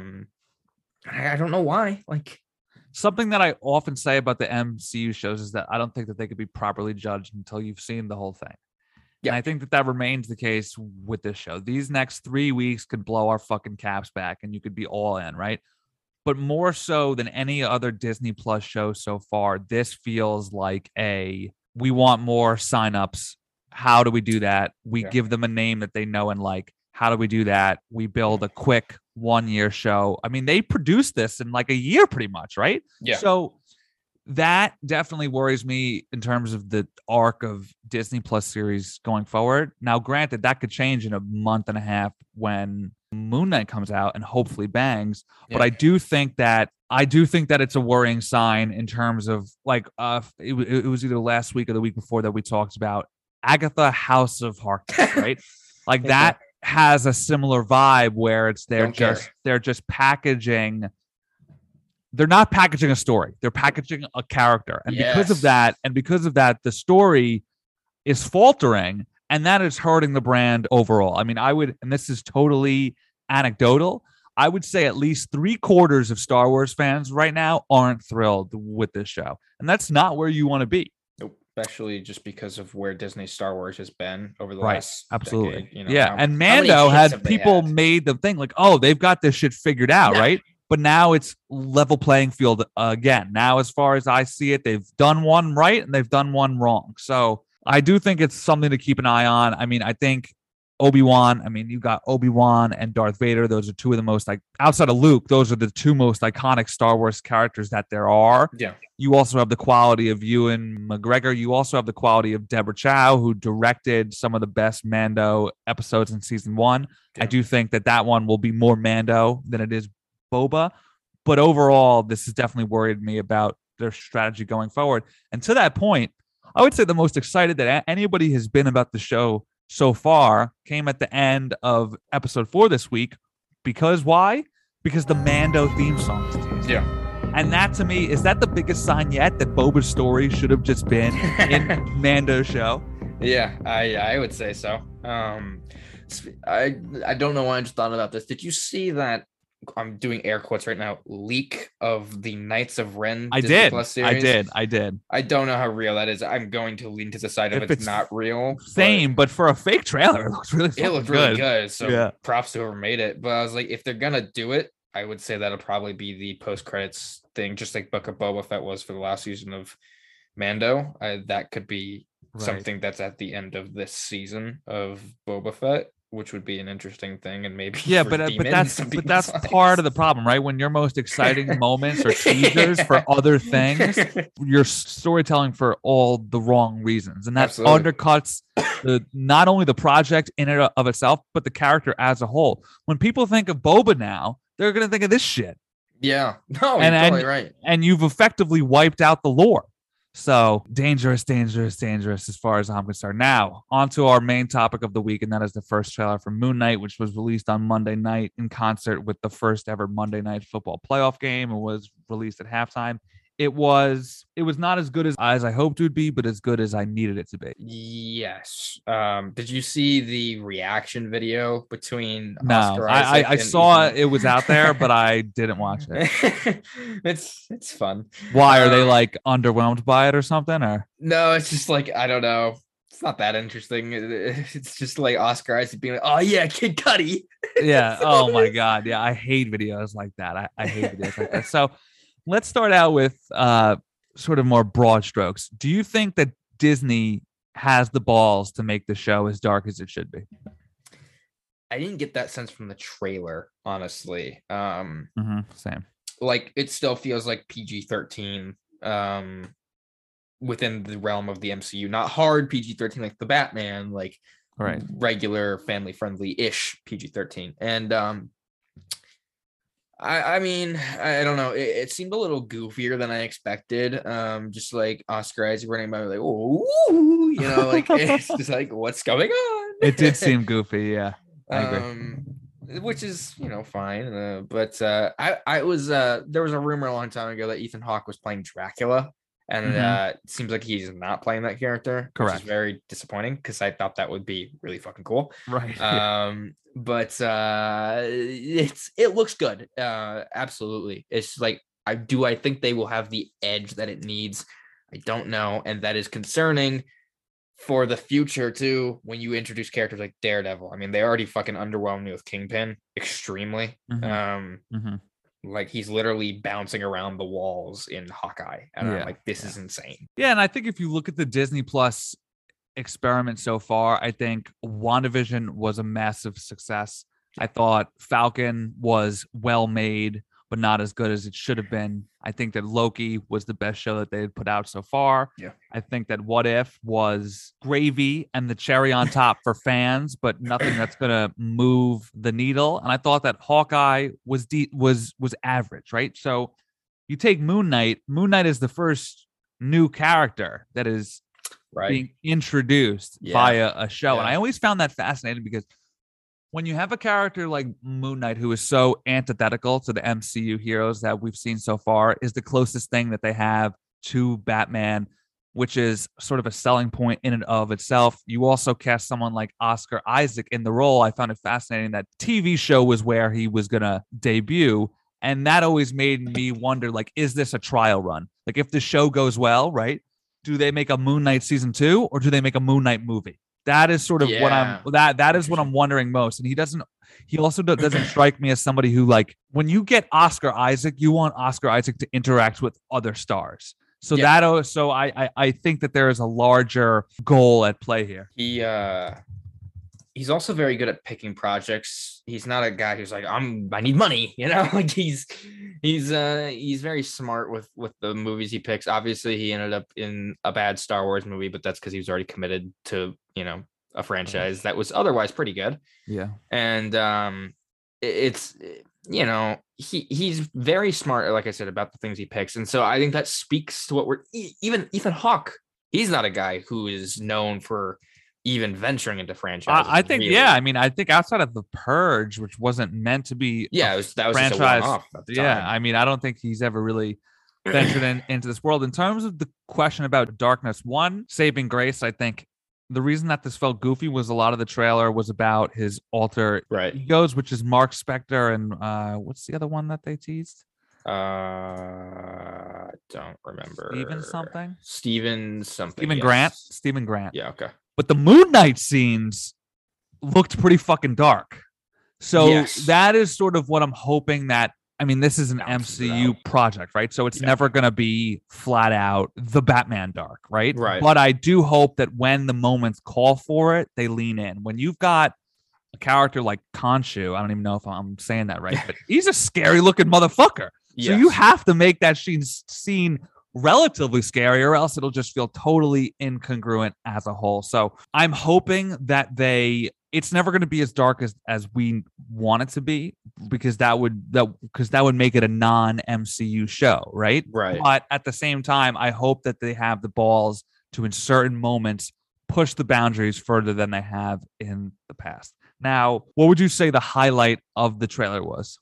I don't know why. Like, something that I often say about the MCU shows is that I don't think that they could be properly judged until you've seen the whole thing. Yeah. And I think that remains the case with this show. These next 3 weeks could blow our fucking caps back and you could be all in, right? But more so than any other Disney Plus show so far, this feels like we want more signups. How do we do that? We give them a name that they know and like. How do we do that? We build a quick 1-year show. I mean, they produced this in like a year pretty much, right? Yeah. So that definitely worries me in terms of the arc of Disney Plus series going forward. Now, granted, that could change in a month and a half when Moon Knight comes out and hopefully bangs. Yeah. But I do think that it's a worrying sign in terms of like it was either last week or the week before that we talked about Agatha House of Harkness, right? Like that has a similar vibe where they're just packaging. They're not packaging a story. They're packaging a character. And because of that, the story is faltering, and that is hurting the brand overall. I mean, and this is totally anecdotal, I would say at least 3/4 of Star Wars fans right now aren't thrilled with this show. And that's not where you want to be. Nope. Especially just because of where Disney Star Wars has been over the Right. last Absolutely. decade. Yeah. And how many Mando hits have had they people had? made them think like, oh, they've got this shit figured out, No. right? But now it's level playing field again. Now, as far as I see it, they've done one right and they've done one wrong. So I do think it's something to keep an eye on. I mean, I think Obi-Wan, I mean, you got Obi-Wan and Darth Vader. Those are two of the most, like, outside of Luke, those are the two most iconic Star Wars characters that there are. Yeah. You also have the quality of Ewan McGregor. You also have the quality of Deborah Chow, who directed some of the best Mando episodes in season 1. Yeah. I do think that one will be more Mando than it is Boba. But overall, this has definitely worried me about their strategy going forward. And to that point, I would say the most excited that anybody has been about the show so far came at the end of episode 4 this week. Because why? Because the Mando theme song is teased. Yeah. And that, to me, is that the biggest sign yet that Boba's story should have just been in Mando's show? Yeah, I would say so. I don't know why I just thought about this. Did you see that? I'm doing air quotes right now. Leak of the Knights of Ren. I Disney did. Plus series? I did. I don't know how real that is. I'm going to lean to the side of If it's it's not real. Same, but for a fake trailer, it looks really It looked fucking really good. So Yeah. props to whoever made it. But I was like, if they're gonna do it, I would say that'll probably be the post credits thing, just like Book of Boba Fett was for the last season of Mando. That could be Right. something that's at the end of this season of Boba Fett, which would be an interesting thing, and maybe Yeah, but that's part of the problem, right? When your most exciting moments are teasers for other things, you're storytelling for all the wrong reasons, and that Absolutely. undercuts not only the project in and of itself, but the character as a whole. When people think of Boba now, they're gonna think of this shit, Yeah, no, And- you're totally right. and you've effectively wiped out the lore. So dangerous as far as I'm concerned. Now, on to our main topic of the week, and that is the first trailer for Moon Knight, which was released on Monday night in concert with the first ever Monday Night Football playoff game. It was released at halftime. It was not as good as I hoped it would be, but as good as I needed it to be. Yes. Did you see the reaction video between No, Oscar Isaac I and saw Ethan? it was out there, but I didn't watch it. It's fun. Why are they like underwhelmed by it or something? Or No, it's just like, I don't know. It's not that interesting. It's just like Oscar Isaac being like, oh yeah, Kid Cudi. yeah. Oh my God. Yeah. I hate videos like that. I hate videos like that. So let's start out with sort of more broad strokes. Do you think that Disney has the balls to make the show as dark as it should be? I didn't get that sense from the trailer, honestly. Same. Like it still feels like PG-13 within the realm of the MCU, not hard PG-13 like the Batman, like Right. regular family friendly ish PG-13. And I mean, I don't know. It seemed a little goofier than I expected. Just like Oscar Isaac running by, like, oh, you know, like it's just like, what's going on? It did seem goofy. Yeah, I agree. Which is, you know, fine. But I was there was a rumor a long time ago that Ethan Hawke was playing Dracula, and it seems like he's not playing that character. Correct. Which is very disappointing because I thought that would be really fucking cool. Right. But it looks good. Absolutely. It's like I think they will have the edge that it needs. I don't know, and that is concerning for the future too. When you introduce characters like Daredevil, I mean, they already fucking underwhelmed me with Kingpin extremely. Like he's literally bouncing around the walls in Hawkeye, and I'm like, this is insane. Yeah, and I think if you look at the Disney Plus experiment so far, I think WandaVision was a massive success. I thought Falcon was well made, but not as good as it should have been. I think that Loki was the best show that they had put out so far. Yeah. I think that What If was gravy and the cherry on top for fans, but nothing that's going to move the needle. And I thought that Hawkeye was average, right? So you take Moon Knight. Moon Knight is the first new character that is being introduced via a show. And I always found that fascinating because when you have a character like Moon Knight, who is so antithetical to the MCU heroes that we've seen so far, is the closest thing that they have to Batman. which is sort of a selling point in and of itself. You also cast someone like Oscar Isaac in the role. I found it fascinating that TV show was where he was going to debut. And that always made me wonder, like, is this a trial run? Like, if the show goes well, right? Do they make a Moon Knight season 2 or do they make a Moon Knight movie? That is sort of what I'm wondering most. And he also doesn't strike me as somebody who, like, when you get Oscar Isaac, you want Oscar Isaac to interact with other stars. So I think that there is a larger goal at play here. He's also very good at picking projects. He's not a guy who's like, I need money, like he's very smart with the movies he picks. Obviously, he ended up in a bad Star Wars movie, but that's because he was already committed to, a franchise that was otherwise pretty good. Yeah. And it's he's very smart, like I said, about the things he picks. And so I think that speaks to what even Ethan Hawke. He's not a guy who is known for even venturing into franchise. I think, really. Yeah. I mean, I think outside of The Purge, which wasn't meant to be that was franchise. Just a one-off at the time. Yeah. I mean, I don't think he's ever really ventured into this world. In terms of the question about Darkness, one saving grace, I think the reason that this felt goofy was a lot of the trailer was about his alter egos, which is Mark Spector and what's the other one that they teased? Don't remember. Steven Grant. Steven Grant. Yeah, okay. But the Moon Knight scenes looked pretty fucking dark. So that is sort of what I'm hoping that, I mean, this is an MCU project, right? So it's never going to be flat out the Batman dark, right? Right. But I do hope that when the moments call for it, they lean in. When you've got a character like Khonshu, I don't even know if I'm saying that right, but he's a scary looking motherfucker. Yes. So you have to make that scene relatively scary or else it'll just feel totally incongruent as a whole. So I'm hoping that it's never going to be as dark as we want it to be, because that would make it a non-MCU show, right? Right. But at the same time, I hope that they have the balls to, in certain moments, push the boundaries further than they have in the past. Now, what would you say the highlight of the trailer was?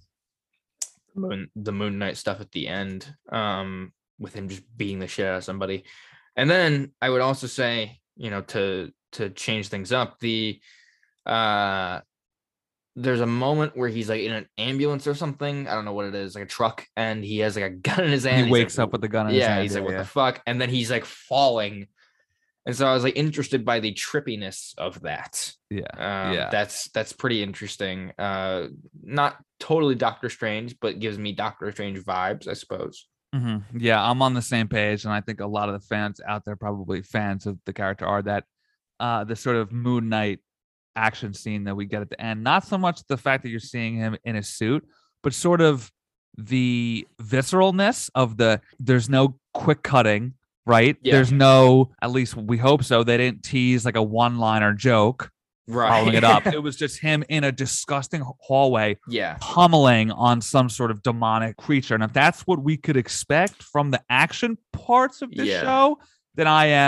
The Moon Knight stuff at the end, with him just beating the shit out of somebody. And then I would also say, to change things up, there's a moment where he's like in an ambulance or something. I don't know what it is, like a truck, and he has like a gun in his hand. He wakes up with the gun in his hand. He's like, what the fuck? And then he's like falling. And so I was like interested by the trippiness of that. That's pretty interesting. Not totally Doctor Strange, but gives me Doctor Strange vibes, I suppose. Mm-hmm. Yeah, I'm on the same page, and I think a lot of the fans out there, probably fans of the character, are that the sort of Moon Knight action scene that we get at the end. Not so much the fact that you're seeing him in a suit, but sort of the visceralness of there's no quick cutting, right? Yeah. There's no, at least we hope so, they didn't tease like a one-liner joke following it up. It was just him in a disgusting hallway, pummeling on some sort of demonic creature. And if that's what we could expect from the action parts of this show, then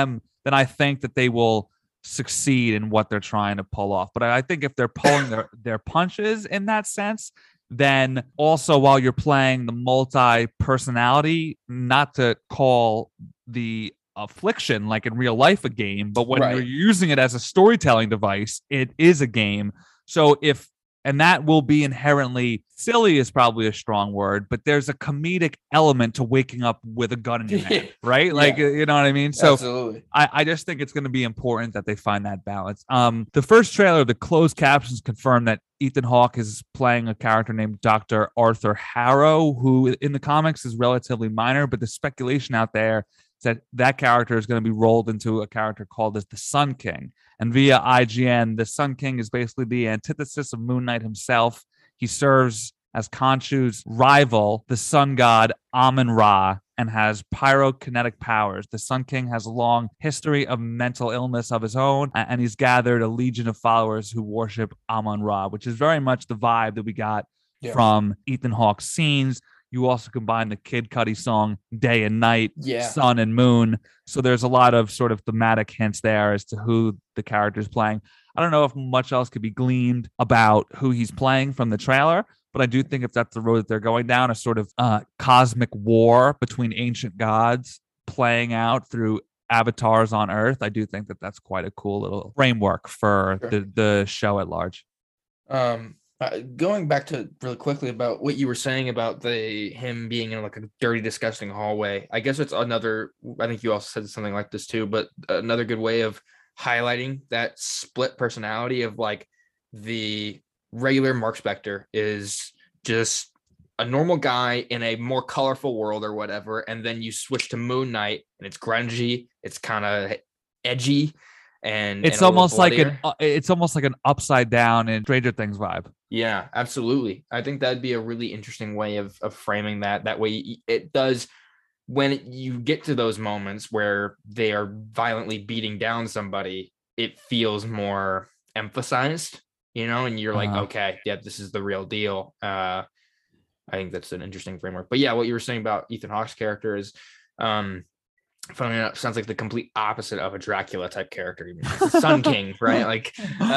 I think that they will succeed in what they're trying to pull off. But I think if they're pulling their punches in that sense, then also while you're playing the multi-personality, not to call the Affliction like in real life a game, but when you're using it as a storytelling device, it is a game. So and that will be inherently silly is probably a strong word, but there's a comedic element to waking up with a gun in your hand, right? Like, you know what I mean? So absolutely. I just think it's going to be important that they find that balance. The first trailer, the closed captions confirmed that Ethan Hawke is playing a character named Dr. Arthur Harrow, who in the comics is relatively minor, but the speculation out there is that character is going to be rolled into a character called as the Sun King. And via IGN, the Sun King is basically the antithesis of Moon Knight himself. He serves as Khonshu's rival, the sun god Amun-Ra, and has pyrokinetic powers. The Sun King has a long history of mental illness of his own, and he's gathered a legion of followers who worship Amun-Ra, which is very much the vibe that we got from Ethan Hawke's scenes. You also combine the Kid Cudi song Day and Night, Sun and Moon. So there's a lot of sort of thematic hints there as to who the character is playing. I don't know if much else could be gleaned about who he's playing from the trailer, but I do think if that's the road that they're going down, a sort of cosmic war between ancient gods playing out through avatars on Earth, I do think that that's quite a cool little framework for the show at large. Going back to really quickly about what you were saying about him being in like a dirty, disgusting hallway. I guess it's another. I think you also said something like this too, but another good way of highlighting that split personality of like the regular Mark Spector is just a normal guy in a more colorful world or whatever, and then you switch to Moon Knight and it's grungy, it's kind of edgy. And it's almost like an upside down and Stranger Things vibe. Yeah, absolutely. I think that'd be a really interesting way of framing that. That way it does, when you get to those moments where they are violently beating down somebody, it feels more emphasized, and you're like, okay, yeah, this is the real deal. I think that's an interesting framework. But yeah, what you were saying about Ethan Hawke's character is, funny enough, sounds like the complete opposite of a Dracula type character, even Sun King, right? Like,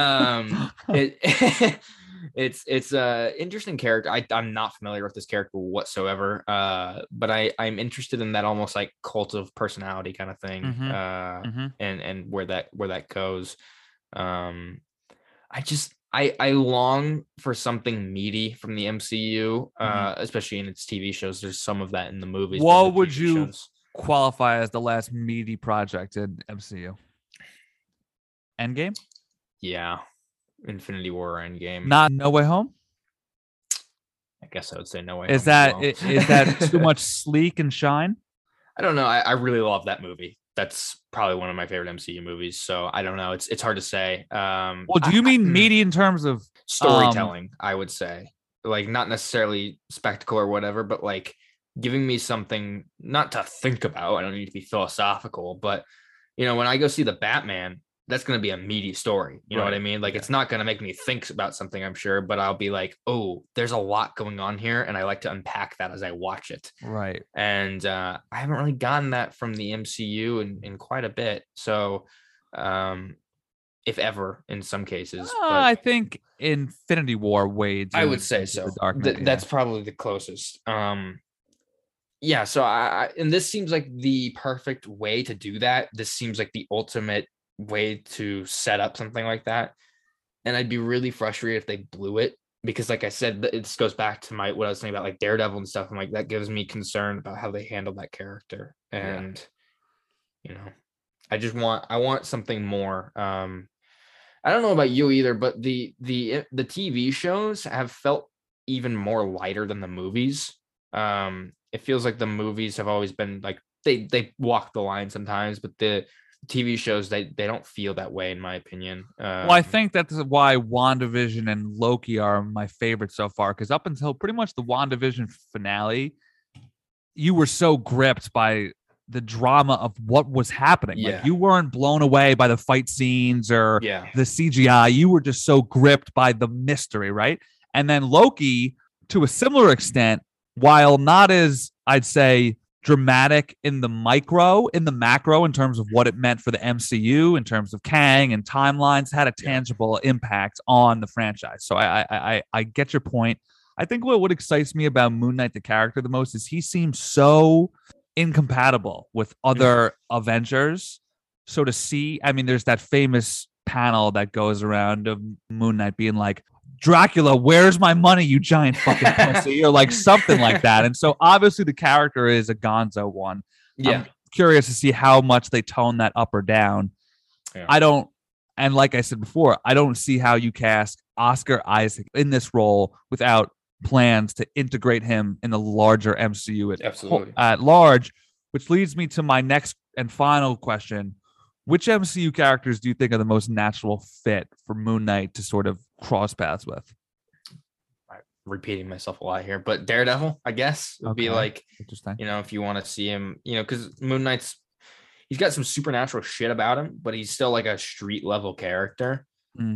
it's a interesting character. I'm not familiar with this character whatsoever, but I'm interested in that almost like cult of personality kind of thing, and where that goes. I long for something meaty from the MCU, especially in its TV shows. There's some of that in the movies. What would you qualify as the last meaty project in MCU? Endgame? Yeah. Infinity War, Endgame. Not No Way Home? I guess I would say No Way Home. Is that too much sleek and shine? I don't know. I really love that movie. That's probably one of my favorite MCU movies. So I don't know. It's hard to say. Well, do you mean meaty in terms of storytelling? I would say, like, not necessarily spectacle or whatever, but like giving me something not to think about. I don't need to be philosophical, but when I go see the Batman, that's going to be a meaty story. You know what I mean? Like, it's not going to make me think about something, I'm sure, but I'll be like, oh, there's a lot going on here. And I like to unpack that as I watch it. Right. And I haven't really gotten that from the MCU in quite a bit. So if ever, in some cases. But I think Infinity War wades. I would say so. That's probably the closest. Yeah. So and this seems like the perfect way to do that. This seems like the ultimate way to set up something like that, and I'd be really frustrated if they blew it, because like I said, this goes back to what I was saying about like Daredevil and stuff, and like that gives me concern about how they handle that character. And I want something more. I don't know about you either, but the TV shows have felt even more lighter than the movies. It feels like the movies have always been like they walk the line sometimes, but the TV shows they don't feel that way, in my opinion. Well, I think that's why WandaVision and Loki are my favorite so far, because up until pretty much the WandaVision finale, you were so gripped by the drama of what was happening. Yeah. Like, you weren't blown away by the fight scenes or the CGI. You were just so gripped by the mystery, right? And then Loki, to a similar extent, while not as, I'd say, dramatic in the macro in terms of what it meant for the MCU, in terms of Kang and timelines, had a tangible impact on the franchise. So I get your point. I think what excites me about Moon Knight, the character, the most is he seems so incompatible with other Avengers. So to see, I mean, there's that famous panel that goes around of Moon Knight being like, Dracula, where's my money, you giant fucking pussy, or like something like that. And so obviously the character is a gonzo one. Yeah. I'm curious to see how much they tone that up or down. Yeah. And like I said before, I don't see how you cast Oscar Isaac in this role without plans to integrate him in the larger MCU at large, which leads me to my next and final question. Which MCU characters do you think are the most natural fit for Moon Knight to sort of cross paths with? I'm repeating myself a lot here, but Daredevil, I guess, would be like, interesting. If you want to see him, because Moon Knight's, he's got some supernatural shit about him, but he's still like a street level character.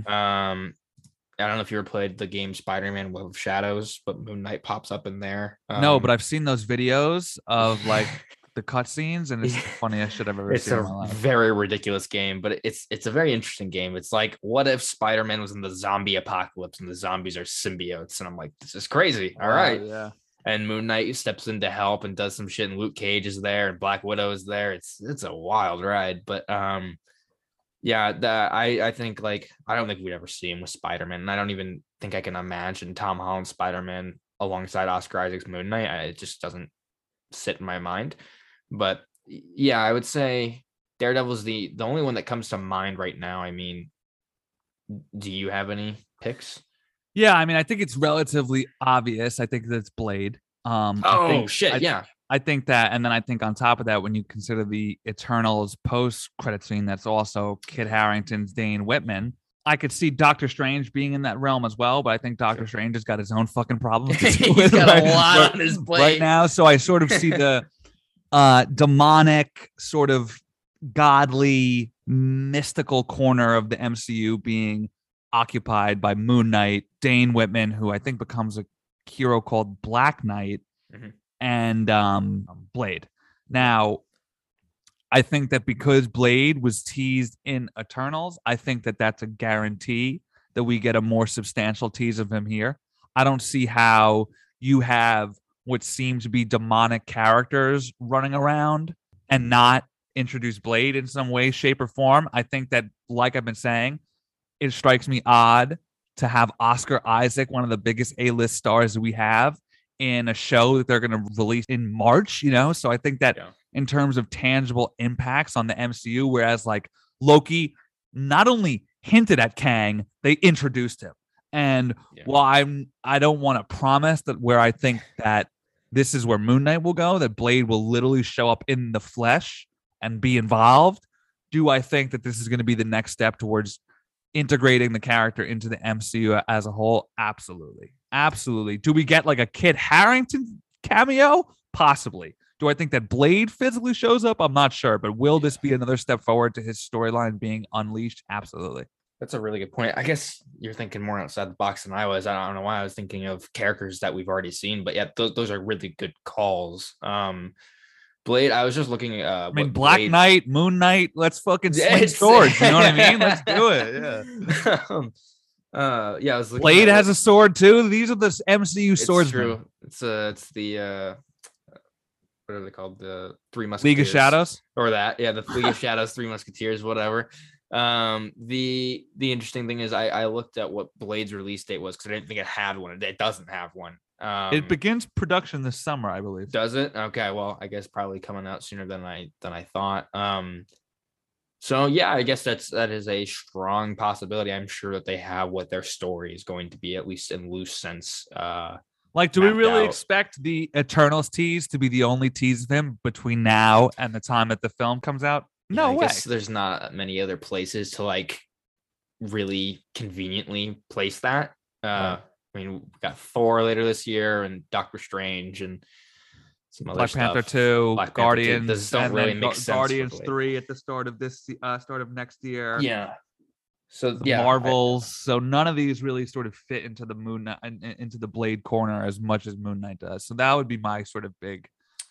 I don't know if you ever played the game Spider-Man Web of Shadows, but Moon Knight pops up in there. No, but I've seen those videos of like the cutscenes, and it's the funniest shit I've ever seen in my life. It's a very ridiculous game, but it's a very interesting game. It's like, what if Spider-Man was in the zombie apocalypse and the zombies are symbiotes? And I'm like, this is crazy. All right. Yeah. and Moon Knight steps in to help and does some shit, and Luke Cage is there and Black Widow is there. It's a wild ride, but yeah, that I think like I don't think we'd ever see him with Spider-Man, and I don't even think I can imagine Tom Holland Spider-Man alongside Oscar Isaac's Moon Knight. It just doesn't sit in my mind. But yeah, I would say Daredevil's the only one that comes to mind right now. I mean, do you have any picks? Yeah, I mean, I think it's relatively obvious. I think that's Blade. I think that, and then I think on top of that, when you consider the Eternals post-credit scene, that's also Kit Harington's Dane Whitman. I could see Doctor Strange being in that realm as well, but I think Doctor Strange has got his own fucking problems. He's got a lot on his plate right now. So I sort of see the demonic, sort of godly, mystical corner of the MCU being occupied by Moon Knight, Dane Whitman, who I think becomes a hero called Black Knight, and Blade. Now, I think that because Blade was teased in Eternals, I think that that's a guarantee that we get a more substantial tease of him here. I don't see how you have what seem to be demonic characters running around and not introduce Blade in some way, shape, or form. I think that, like I've been saying, it strikes me odd to have Oscar Isaac, one of the biggest A-list stars we have, in a show that they're going to release in March, So I think that in terms of tangible impacts on the MCU, whereas like Loki not only hinted at Kang, they introduced him. And while I don't want to promise that where I think that this is where Moon Knight will go, that Blade will literally show up in the flesh and be involved, do I think that this is going to be the next step towards integrating the character into the MCU as a whole? Absolutely. Absolutely. Do we get like a Kit Harington cameo? Possibly. Do I think that Blade physically shows up? I'm not sure, but will this be another step forward to his storyline being unleashed? Absolutely. That's a really good point. I guess you're thinking more outside the box than I was. I don't know why I was thinking of characters that we've already seen, but yeah, those are really good calls. Blade, I was just looking at Black Knight, Moon Knight, let's fucking swing swords. You know what I mean? Let's do it. Yeah. I was looking Blade has a sword too. These are the MCU swords. True. It's the what are they called? The Three Musketeers. League of Shadows? Or that. Yeah, the League of Shadows, Three Musketeers, whatever. The interesting thing is I looked at what Blade's release date was because I didn't think it had one. It doesn't have one. It begins production this summer, I believe. Does it? Okay, well, I guess probably coming out sooner than I thought. So yeah, I guess that is a strong possibility. I'm sure that they have what their story is going to be, at least in loose sense. Do we really expect the Eternals tease to be the only tease of him between now and the time that the film comes out? No way. I guess there's not many other places to like really conveniently place that. Right. I mean, we got Thor later this year and Doctor Strange and some other Black stuff. Panther 2, Guardians. This don't really make sense. Guardians 3 at the start of next year. Yeah. So Marvels. So none of these really sort of fit into the into the Blade corner as much as Moon Knight does. So that would be my sort of big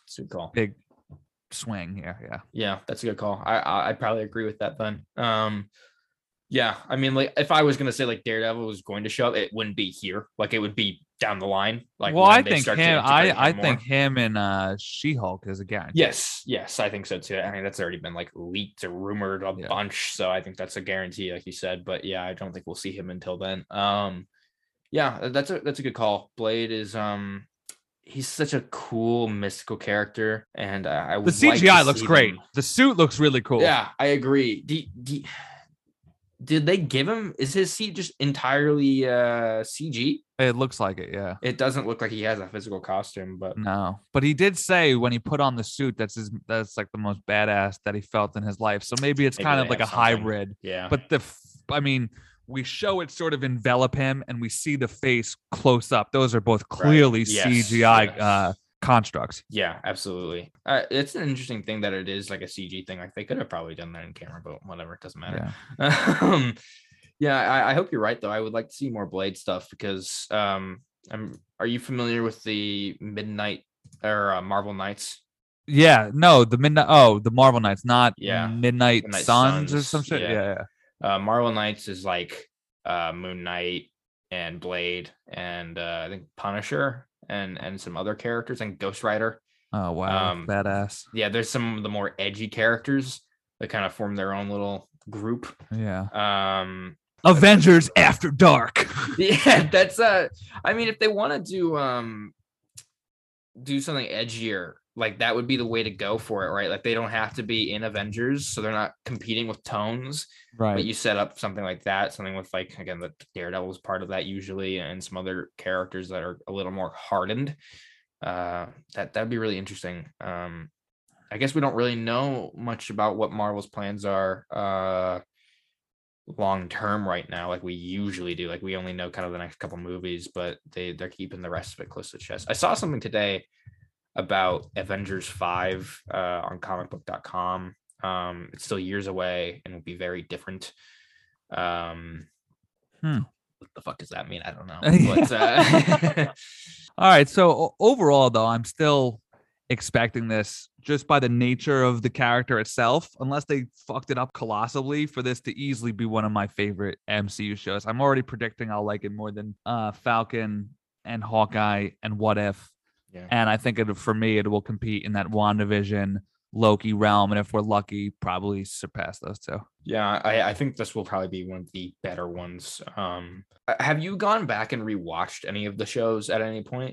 swing here. Yeah, that's a good call. I'd probably agree with that then. Yeah, I mean, like if I was gonna say like Daredevil was going to show up, it wouldn't be here. Like it would be down the line. Like, well, I think him. I think him and She-Hulk is a guarantee. Yes, I think so too. I mean, that's already been like leaked or rumored a bunch, so I think that's a guarantee, like you said. But yeah, I don't think we'll see him until then. Yeah, that's a good call. Blade is he's such a cool mystical character, and I would. The CGI looks great. The suit looks really cool. Yeah, I agree. Did they give him? Is his suit just entirely CG? It looks like it, yeah. It doesn't look like he has a physical costume, but no. But he did say when he put on the suit, that's like the most badass that he felt in his life. So maybe it's kind of like a hybrid. Yeah. But we show it sort of envelop him, and we see the face close up. Those are both clearly CGI constructs. Yeah, absolutely. It's an interesting thing that it is like a CG thing. Like they could have probably done that in camera, but whatever, it doesn't matter. Yeah. I hope you're right though. I would like to see more Blade stuff because are you familiar with the Midnight or Marvel Knights? Yeah, no, the Marvel Knights, not Midnight Suns or some shit. Yeah. Marvel Knights is like Moon Knight and Blade and I think Punisher and some other characters, and Ghost Rider. Oh wow, badass. Yeah, there's some of the more edgy characters that kind of form their own little group. Yeah. Avengers After Dark. Yeah, that's I mean, if they want to do something edgier, like that would be the way to go for it, right? Like they don't have to be in Avengers, so they're not competing with tones, right? But you set up something like that, something with like, again, the Daredevil is part of that usually, and some other characters that are a little more hardened. That'd be really interesting. I guess we don't really know much about what Marvel's plans are long term right now, like we usually do. Like we only know kind of the next couple movies, but they're keeping the rest of it close to the chest. I saw something today about Avengers 5 on comicbook.com. It's still years away and will be very different. What the fuck does that mean? I don't know. But, all right, so overall though, I'm still expecting this, just by the nature of the character itself, unless they fucked it up colossally, for this to easily be one of my favorite MCU shows. I'm already predicting I'll like it more than Falcon and Hawkeye and What If. Yeah. And I think for me, it will compete in that WandaVision, Loki realm, and if we're lucky, probably surpass those two. Yeah, I think this will probably be one of the better ones. Have you gone back and rewatched any of the shows at any point?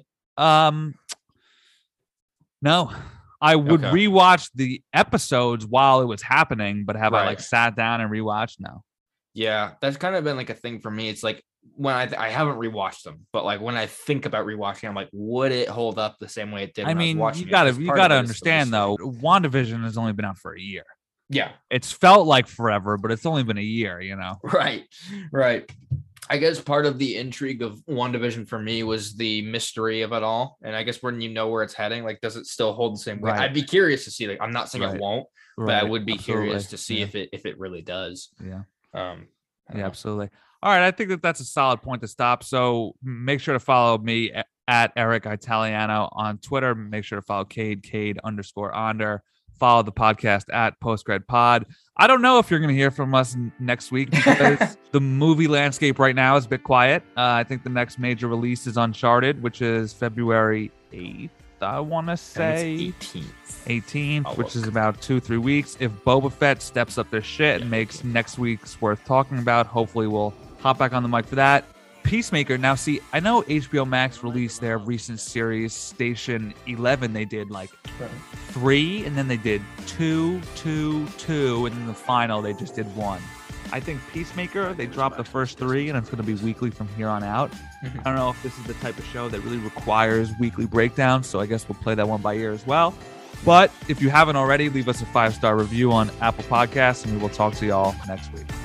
No. I would rewatch the episodes while it was happening, but have I like sat down and rewatched? No. Yeah, that's kind of been like a thing for me. It's like when I haven't rewatched them, but like when I think about rewatching, I'm like, would it hold up the same way it did? I mean, you gotta understand though, WandaVision has only been out for a year. Yeah, it's felt like forever, but it's only been a year. You know, right. I guess part of the intrigue of WandaVision for me was the mystery of it all. And I guess when you know where it's heading, like, does it still hold the same way? I'd be curious to see, like, I'm not saying it won't, but I would be curious to see if it really does. Yeah. Absolutely. All right. I think that's a solid point to stop. So make sure to follow me at Eric Italiano on Twitter. Make sure to follow Cade_Onder. Follow the podcast at PostgradPod. I don't know if you're going to hear from us next week because the movie landscape right now is a bit quiet. I think the next major release is Uncharted, which is February 8th, I want to say. 18th, which is about 2-3 weeks. If Boba Fett steps up their shit and makes next week's worth talking about, hopefully we'll hop back on the mic for that. Peacemaker. Now, see, I know HBO Max released their recent series, Station 11. They did like 3, and then they did 2, and then the final, they just did 1. I think Peacemaker, they dropped the first 3, and it's going to be weekly from here on out. I don't know if this is the type of show that really requires weekly breakdowns, so I guess we'll play that one by ear as well. But if you haven't already, leave us a 5-star review on Apple Podcasts, and we will talk to y'all next week.